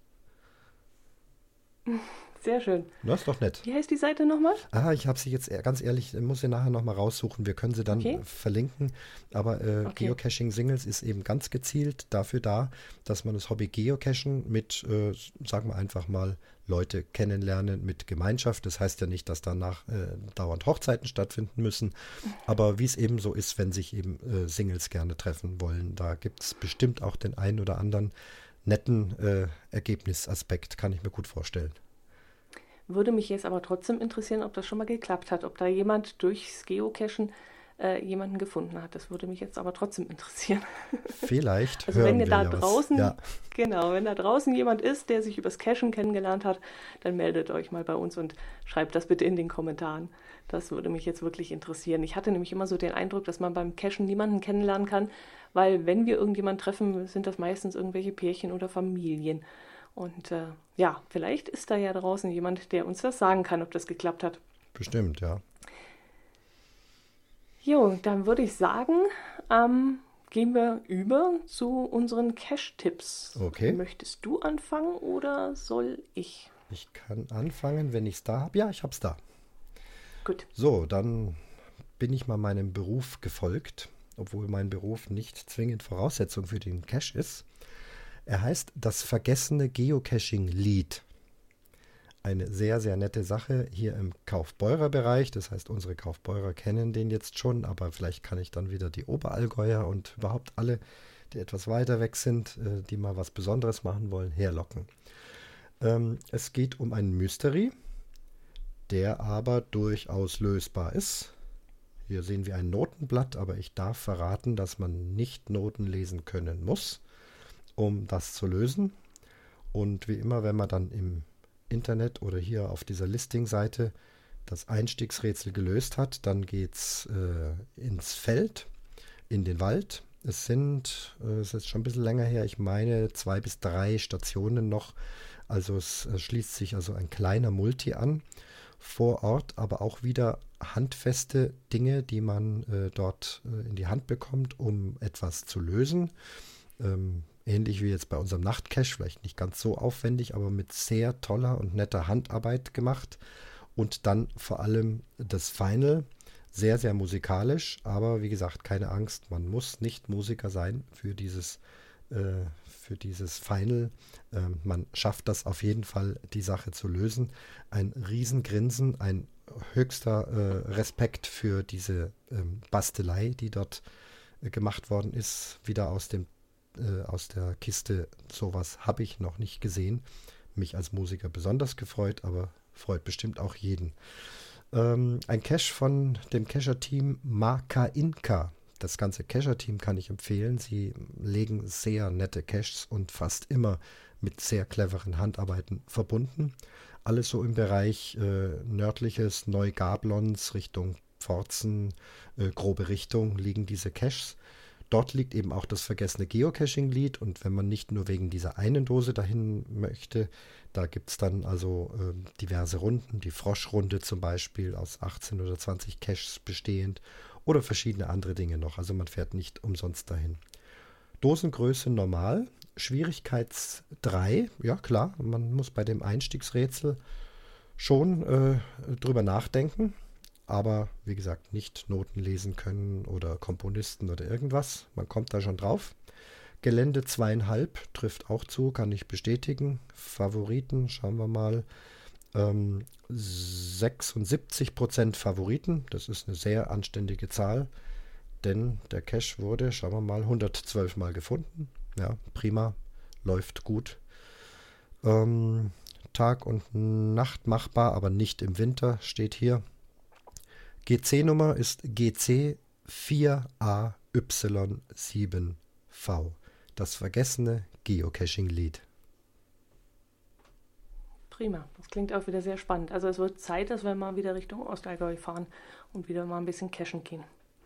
Sehr schön. Das ist doch nett. Wie heißt die Seite nochmal? Ah, ich habe sie jetzt ganz ehrlich, muss sie nachher nochmal raussuchen. Wir können sie dann okay. verlinken. Aber äh, okay. Geocaching Singles ist eben ganz gezielt dafür da, dass man das Hobby Geocachen mit, äh, sagen wir einfach mal, Leute kennenlernen mit Gemeinschaft. Das heißt ja nicht, dass danach äh, dauernd Hochzeiten stattfinden müssen. Aber wie es eben so ist, wenn sich eben äh, Singles gerne treffen wollen, da gibt es bestimmt auch den einen oder anderen netten äh, Ergebnisaspekt, kann ich mir gut vorstellen. Würde mich jetzt aber trotzdem interessieren, ob das schon mal geklappt hat, ob da jemand durchs Geocachen äh, jemanden gefunden hat. Das würde mich jetzt aber trotzdem interessieren. Vielleicht Also wenn hören ihr wir da ja was. draußen, Ja, genau, wenn da draußen jemand ist, der sich übers Cachen kennengelernt hat, dann meldet euch mal bei uns und schreibt das bitte in den Kommentaren. Das würde mich jetzt wirklich interessieren. Ich hatte nämlich immer so den Eindruck, dass man beim Cachen niemanden kennenlernen kann, weil wenn wir irgendjemanden treffen, sind das meistens irgendwelche Pärchen oder Familien. Und äh, ja, vielleicht ist da ja draußen jemand, der uns das sagen kann, ob das geklappt hat. bestimmt, ja. Jo, dann würde ich sagen, ähm, gehen wir über zu unseren Cache-Tipps. Okay. Möchtest du anfangen oder soll ich? Ich kann anfangen, wenn ich es da habe. Ja, ich habe es da. Gut. So, dann bin ich mal meinem Beruf gefolgt, obwohl mein Beruf nicht zwingend Voraussetzung für den Cache ist. Er heißt das vergessene Geocaching-Lied. Eine sehr, sehr nette Sache hier im Kaufbeurer-Bereich. Das heißt, unsere Kaufbeurer kennen den jetzt schon, aber vielleicht kann ich dann wieder die Oberallgäuer und überhaupt alle, die etwas weiter weg sind, äh, die mal was Besonderes machen wollen, herlocken. Ähm, es geht um einen Mystery, der aber durchaus lösbar ist. Hier sehen wir ein Notenblatt, aber ich darf verraten, dass man nicht Noten lesen können muss, um das zu lösen. Und wie immer, wenn man dann im Internet oder hier auf dieser Listing-Seite das Einstiegsrätsel gelöst hat, dann geht es äh, ins Feld, in den Wald. Es sind, äh, es ist schon ein bisschen länger her, ich meine zwei bis drei Stationen noch. Also es äh, schließt sich also ein kleiner Multi an vor Ort, aber auch wieder handfeste Dinge, die man äh, dort äh, in die Hand bekommt, um etwas zu lösen. Ähm, ähnlich wie jetzt bei unserem Nachtcache, vielleicht nicht ganz so aufwendig, aber mit sehr toller und netter Handarbeit gemacht. Und dann vor allem das Final, sehr, sehr musikalisch, aber wie gesagt, keine Angst, man muss nicht Musiker sein für dieses, äh, für dieses Final. Ähm, man schafft das auf jeden Fall, die Sache zu lösen. Ein Riesengrinsen, ein höchster äh, Respekt für diese ähm, Bastelei, die dort äh, gemacht worden ist, wieder aus dem äh, aus der Kiste. Sowas habe ich noch nicht gesehen. Mich als Musiker besonders gefreut, aber freut bestimmt auch jeden. Ähm, ein Cache von dem Cacher-Team Maka Inka. Das ganze Cacher-Team kann ich empfehlen. Sie legen sehr nette Caches und fast immer mit sehr cleveren Handarbeiten verbunden. Alles so im Bereich äh, nördliches Neugablons Richtung Pforzen, äh, grobe Richtung liegen diese Caches. Dort liegt eben auch das vergessene Geocaching-Lied und wenn man nicht nur wegen dieser einen Dose dahin möchte, da gibt es dann also äh, diverse Runden, die Froschrunde zum Beispiel aus achtzehn oder zwanzig Caches bestehend oder verschiedene andere Dinge noch. Also man fährt nicht umsonst dahin. Dosengröße normal, Schwierigkeits drei, ja klar, man muss bei dem Einstiegsrätsel schon äh, drüber nachdenken. Aber wie gesagt, nicht Noten lesen können oder Komponisten oder irgendwas. Man kommt da schon drauf. Gelände zweieinhalb trifft auch zu, kann ich bestätigen. Favoriten, schauen wir mal. Ähm, sechsundsiebzig Prozent Favoriten, das ist eine sehr anständige Zahl. Denn der Cache wurde, schauen wir mal, hundertzwölf Mal gefunden. Ja, prima, läuft gut. Ähm, Tag und Nacht machbar, aber nicht im Winter, steht hier. G C-Nummer ist G C vier A Y sieben V. Das vergessene Geocaching-Lied. Prima, das klingt auch wieder sehr spannend. Also es wird Zeit, dass wir mal wieder Richtung Ostallgäu fahren und wieder mal ein bisschen cachen gehen.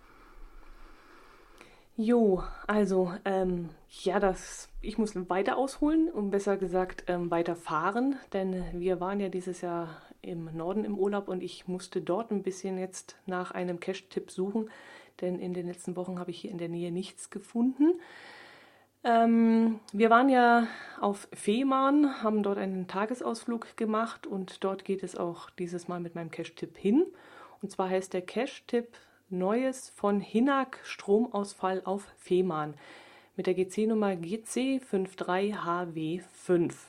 Jo, also ähm, ja, das, ich muss weiter ausholen und besser gesagt ähm, weiter fahren, denn wir waren ja dieses Jahr im Norden im Urlaub und ich musste dort ein bisschen jetzt nach einem Cache-Tipp suchen, denn in den letzten Wochen habe ich hier in der Nähe nichts gefunden. Ähm, wir waren ja auf Fehmarn, haben dort einen Tagesausflug gemacht und dort geht es auch dieses Mal mit meinem Cache-Tipp hin. Und zwar heißt der Cache-Tipp Neues von Hinak, Stromausfall auf Fehmarn mit der G C-Nummer G C fünf drei H W fünf.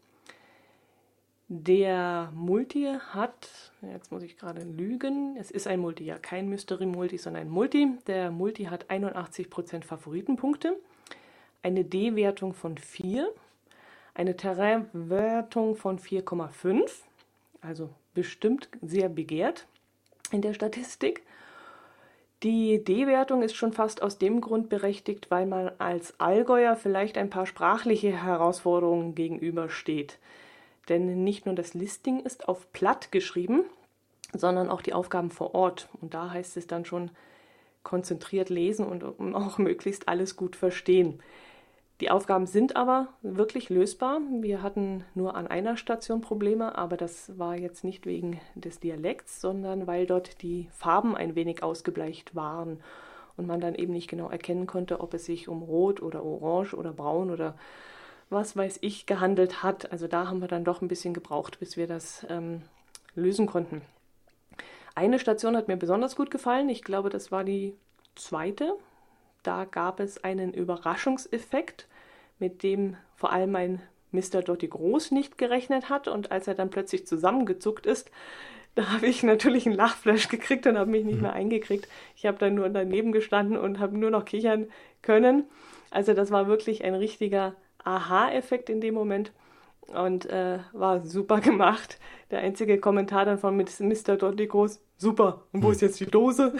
Der Multi hat, jetzt muss ich gerade lügen, es ist ein Multi, ja kein Mystery-Multi, sondern ein Multi. Der Multi hat einundachtzig Prozent Favoritenpunkte, eine D-Wertung von vier, eine Terrain-Wertung von vier Komma fünf, Also bestimmt sehr begehrt in der Statistik. Die D-Wertung ist schon fast aus dem Grund berechtigt, weil man als Allgäuer vielleicht ein paar sprachliche Herausforderungen gegenübersteht. Denn nicht nur das Listing ist auf Platt geschrieben, sondern auch die Aufgaben vor Ort. Und da heißt es dann schon konzentriert lesen und auch möglichst alles gut verstehen. Die Aufgaben sind aber wirklich lösbar. Wir hatten nur an einer Station Probleme, aber das war jetzt nicht wegen des Dialekts, sondern weil dort die Farben ein wenig ausgebleicht waren und man dann eben nicht genau erkennen konnte, ob es sich um Rot oder Orange oder Braun oder was weiß ich gehandelt hat. Also da haben wir dann doch ein bisschen gebraucht, bis wir das ähm, lösen konnten. Eine Station hat mir besonders gut gefallen. Ich glaube, das war die zweite. Da gab es einen Überraschungseffekt, mit dem vor allem mein Mister Dotti Groß nicht gerechnet hat. Und als er dann plötzlich zusammengezuckt ist, da habe ich natürlich einen Lachflash gekriegt und habe mich nicht mehr eingekriegt. Ich habe dann nur daneben gestanden und habe nur noch kichern können. Also das war wirklich ein richtiger Aha-Effekt in dem Moment und äh, war super gemacht. Der einzige Kommentar dann von Mister Dotti Groß, super, und wo hm. ist jetzt die Dose?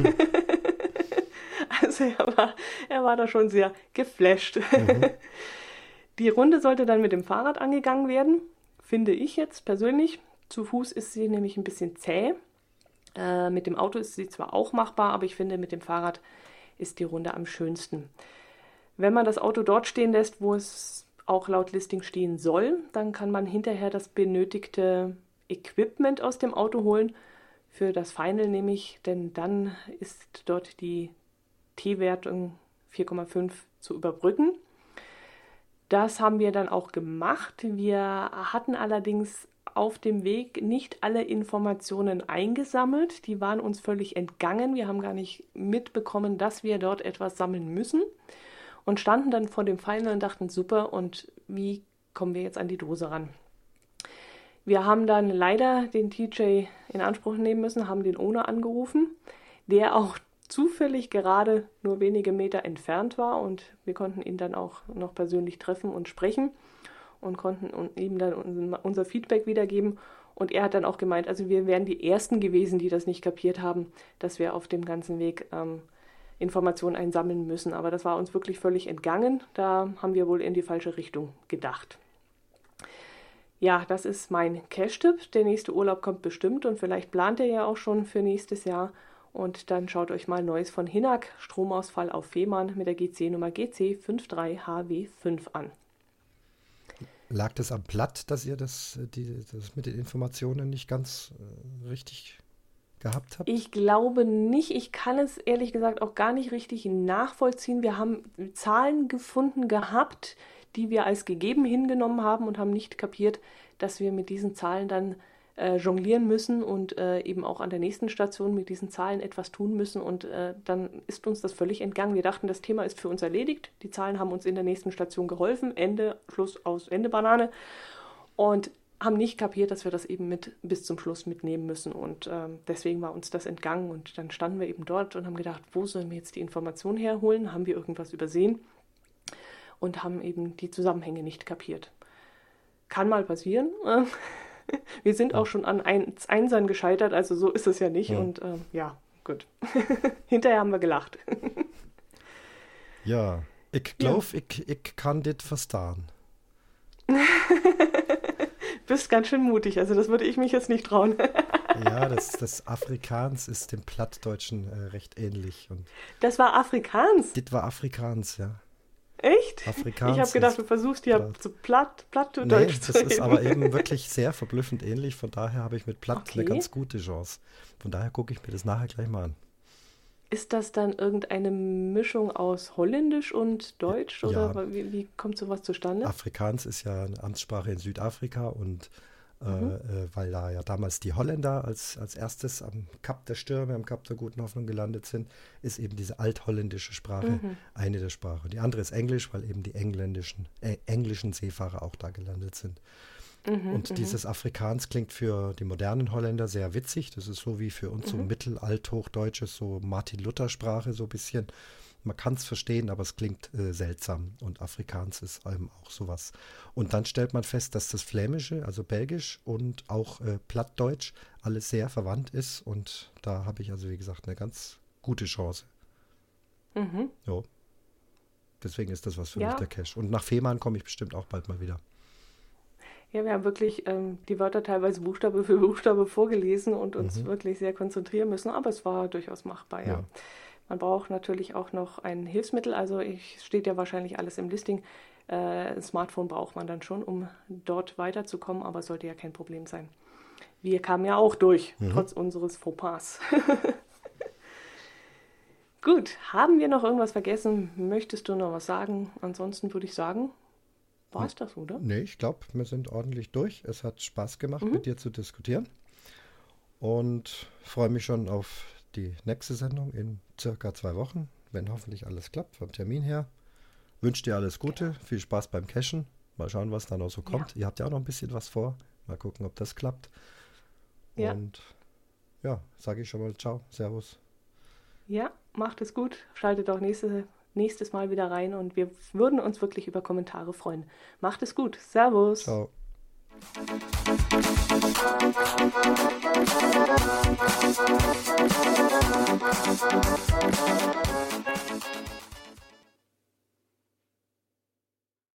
Also er war, er war da schon sehr geflasht. Mhm. Die Runde sollte dann mit dem Fahrrad angegangen werden, finde ich jetzt persönlich. Zu Fuß ist sie nämlich ein bisschen zäh. Äh, mit dem Auto ist sie zwar auch machbar, aber ich finde, mit dem Fahrrad ist die Runde am schönsten. Wenn man das Auto dort stehen lässt, wo es auch laut Listing stehen soll, dann kann man hinterher das benötigte Equipment aus dem Auto holen, für das Final nämlich, denn dann ist dort die T-Wertung vier Komma fünf zu überbrücken. Das haben wir dann auch gemacht. Wir hatten allerdings auf dem Weg nicht alle Informationen eingesammelt. Die waren uns völlig entgangen. Wir haben gar nicht mitbekommen, dass wir dort etwas sammeln müssen und standen dann vor dem Final und dachten, super, und wie kommen wir jetzt an die Dose ran? Wir haben dann leider den T J in Anspruch nehmen müssen, haben den Owner angerufen, der auch zufällig gerade nur wenige Meter entfernt war, und wir konnten ihn dann auch noch persönlich treffen und sprechen und konnten ihm dann unser Feedback wiedergeben. Und er hat dann auch gemeint, also wir wären die Ersten gewesen, die das nicht kapiert haben, dass wir auf dem ganzen Weg ähm, Informationen einsammeln müssen. Aber das war uns wirklich völlig entgangen. Da haben wir wohl in die falsche Richtung gedacht. Ja, das ist mein Cash-Tipp. Der nächste Urlaub kommt bestimmt und vielleicht plant er ja auch schon für nächstes Jahr. Und dann schaut euch mal Neues von Hinak, Stromausfall auf Fehmarn mit der G C-Nummer G C fünf drei H W fünf an. Lag das am Platt, dass ihr das, die, das mit den Informationen nicht ganz äh, richtig gehabt habt? Ich glaube nicht. Ich kann es ehrlich gesagt auch gar nicht richtig nachvollziehen. Wir haben Zahlen gefunden gehabt, die wir als gegeben hingenommen haben und haben nicht kapiert, dass wir mit diesen Zahlen dann Äh, jonglieren müssen und äh, eben auch an der nächsten Station mit diesen Zahlen etwas tun müssen, und äh, dann ist uns das völlig entgangen. Wir dachten, das Thema ist für uns erledigt, die Zahlen haben uns in der nächsten Station geholfen, Ende, Schluss, aus, Ende Banane, und haben nicht kapiert, dass wir das eben mit bis zum Schluss mitnehmen müssen, und äh, deswegen war uns das entgangen, und dann standen wir eben dort und haben gedacht, wo sollen wir jetzt die Information herholen, haben wir irgendwas übersehen und haben eben die Zusammenhänge nicht kapiert. Kann mal passieren. Wir sind auch schon an eins Einsern gescheitert, also so ist es ja nicht. Ja. Und ähm, ja, gut. Hinterher haben wir gelacht. Ja, ich glaube, ja. ich, ich kann das verstehen. Bist ganz schön mutig, also das würde ich mich jetzt nicht trauen. Ja, das, das Afrikaans ist dem Plattdeutschen äh, recht ähnlich. Und das war Afrikaans? Das war Afrikaans, ja. Echt? Afrikaans. Ich habe gedacht, du versuchst ja zu platt, platt nee, Deutsch zu das reden. ist aber eben wirklich sehr verblüffend ähnlich. Von daher habe ich mit platt okay. eine ganz gute Chance. Von daher gucke ich mir das nachher gleich mal an. Ist das dann irgendeine Mischung aus Holländisch und Deutsch? Ja, oder wie, wie kommt sowas zustande? Afrikaans ist ja eine Amtssprache in Südafrika, und mhm. äh, weil da ja damals die Holländer als, als erstes am Kap der Stürme, am Kap der Guten Hoffnung gelandet sind, ist eben diese altholländische Sprache mhm. eine der Sprachen. Die andere ist Englisch, weil eben die engländischen, äh, englischen Seefahrer auch da gelandet sind. Mhm, und mhm. dieses Afrikaans klingt für die modernen Holländer sehr witzig. Das ist so wie für uns mhm. so Mittelalthochdeutsches, so Martin-Luther-Sprache so ein bisschen. man kann es verstehen, aber es klingt äh, seltsam und Afrikaans ist eben auch sowas. Und dann stellt man fest, dass das Flämische, also Belgisch und auch äh, Plattdeutsch alles sehr verwandt ist und da habe ich also wie gesagt eine ganz gute Chance. Mhm. Jo. Deswegen ist das was für Ja. mich, der Cache. Und nach Fehmarn komme ich bestimmt auch bald mal wieder. Ja, wir haben wirklich ähm, die Wörter teilweise Buchstabe für Buchstabe vorgelesen und uns Mhm. wirklich sehr konzentrieren müssen, aber es war durchaus machbar, ja. Ja. Man braucht natürlich auch noch ein Hilfsmittel, also ich steht ja wahrscheinlich alles im Listing. Äh, ein Smartphone braucht man dann schon, um dort weiterzukommen, aber sollte ja kein Problem sein. Wir kamen ja auch durch, Mhm. trotz unseres Fauxpas. Gut, haben wir noch irgendwas vergessen? Möchtest du noch was sagen? Ansonsten würde ich sagen, war es das, oder? Nee, ich glaube, wir sind ordentlich durch. Es hat Spaß gemacht, Mhm. mit dir zu diskutieren. Und freue mich schon auf die nächste Sendung in circa zwei Wochen, wenn hoffentlich alles klappt vom Termin her. Wünsche dir alles Gute, viel Spaß beim Cashen. Mal schauen, was da noch so kommt. Ihr habt ja auch noch ein bisschen was vor. Mal gucken, ob das klappt. Ja. Und ja, sage ich schon mal ciao, servus. Ja, macht es gut. Schaltet auch nächste, nächstes Mal wieder rein und wir würden uns wirklich über Kommentare freuen. Macht es gut. Servus. Ciao. Thank you.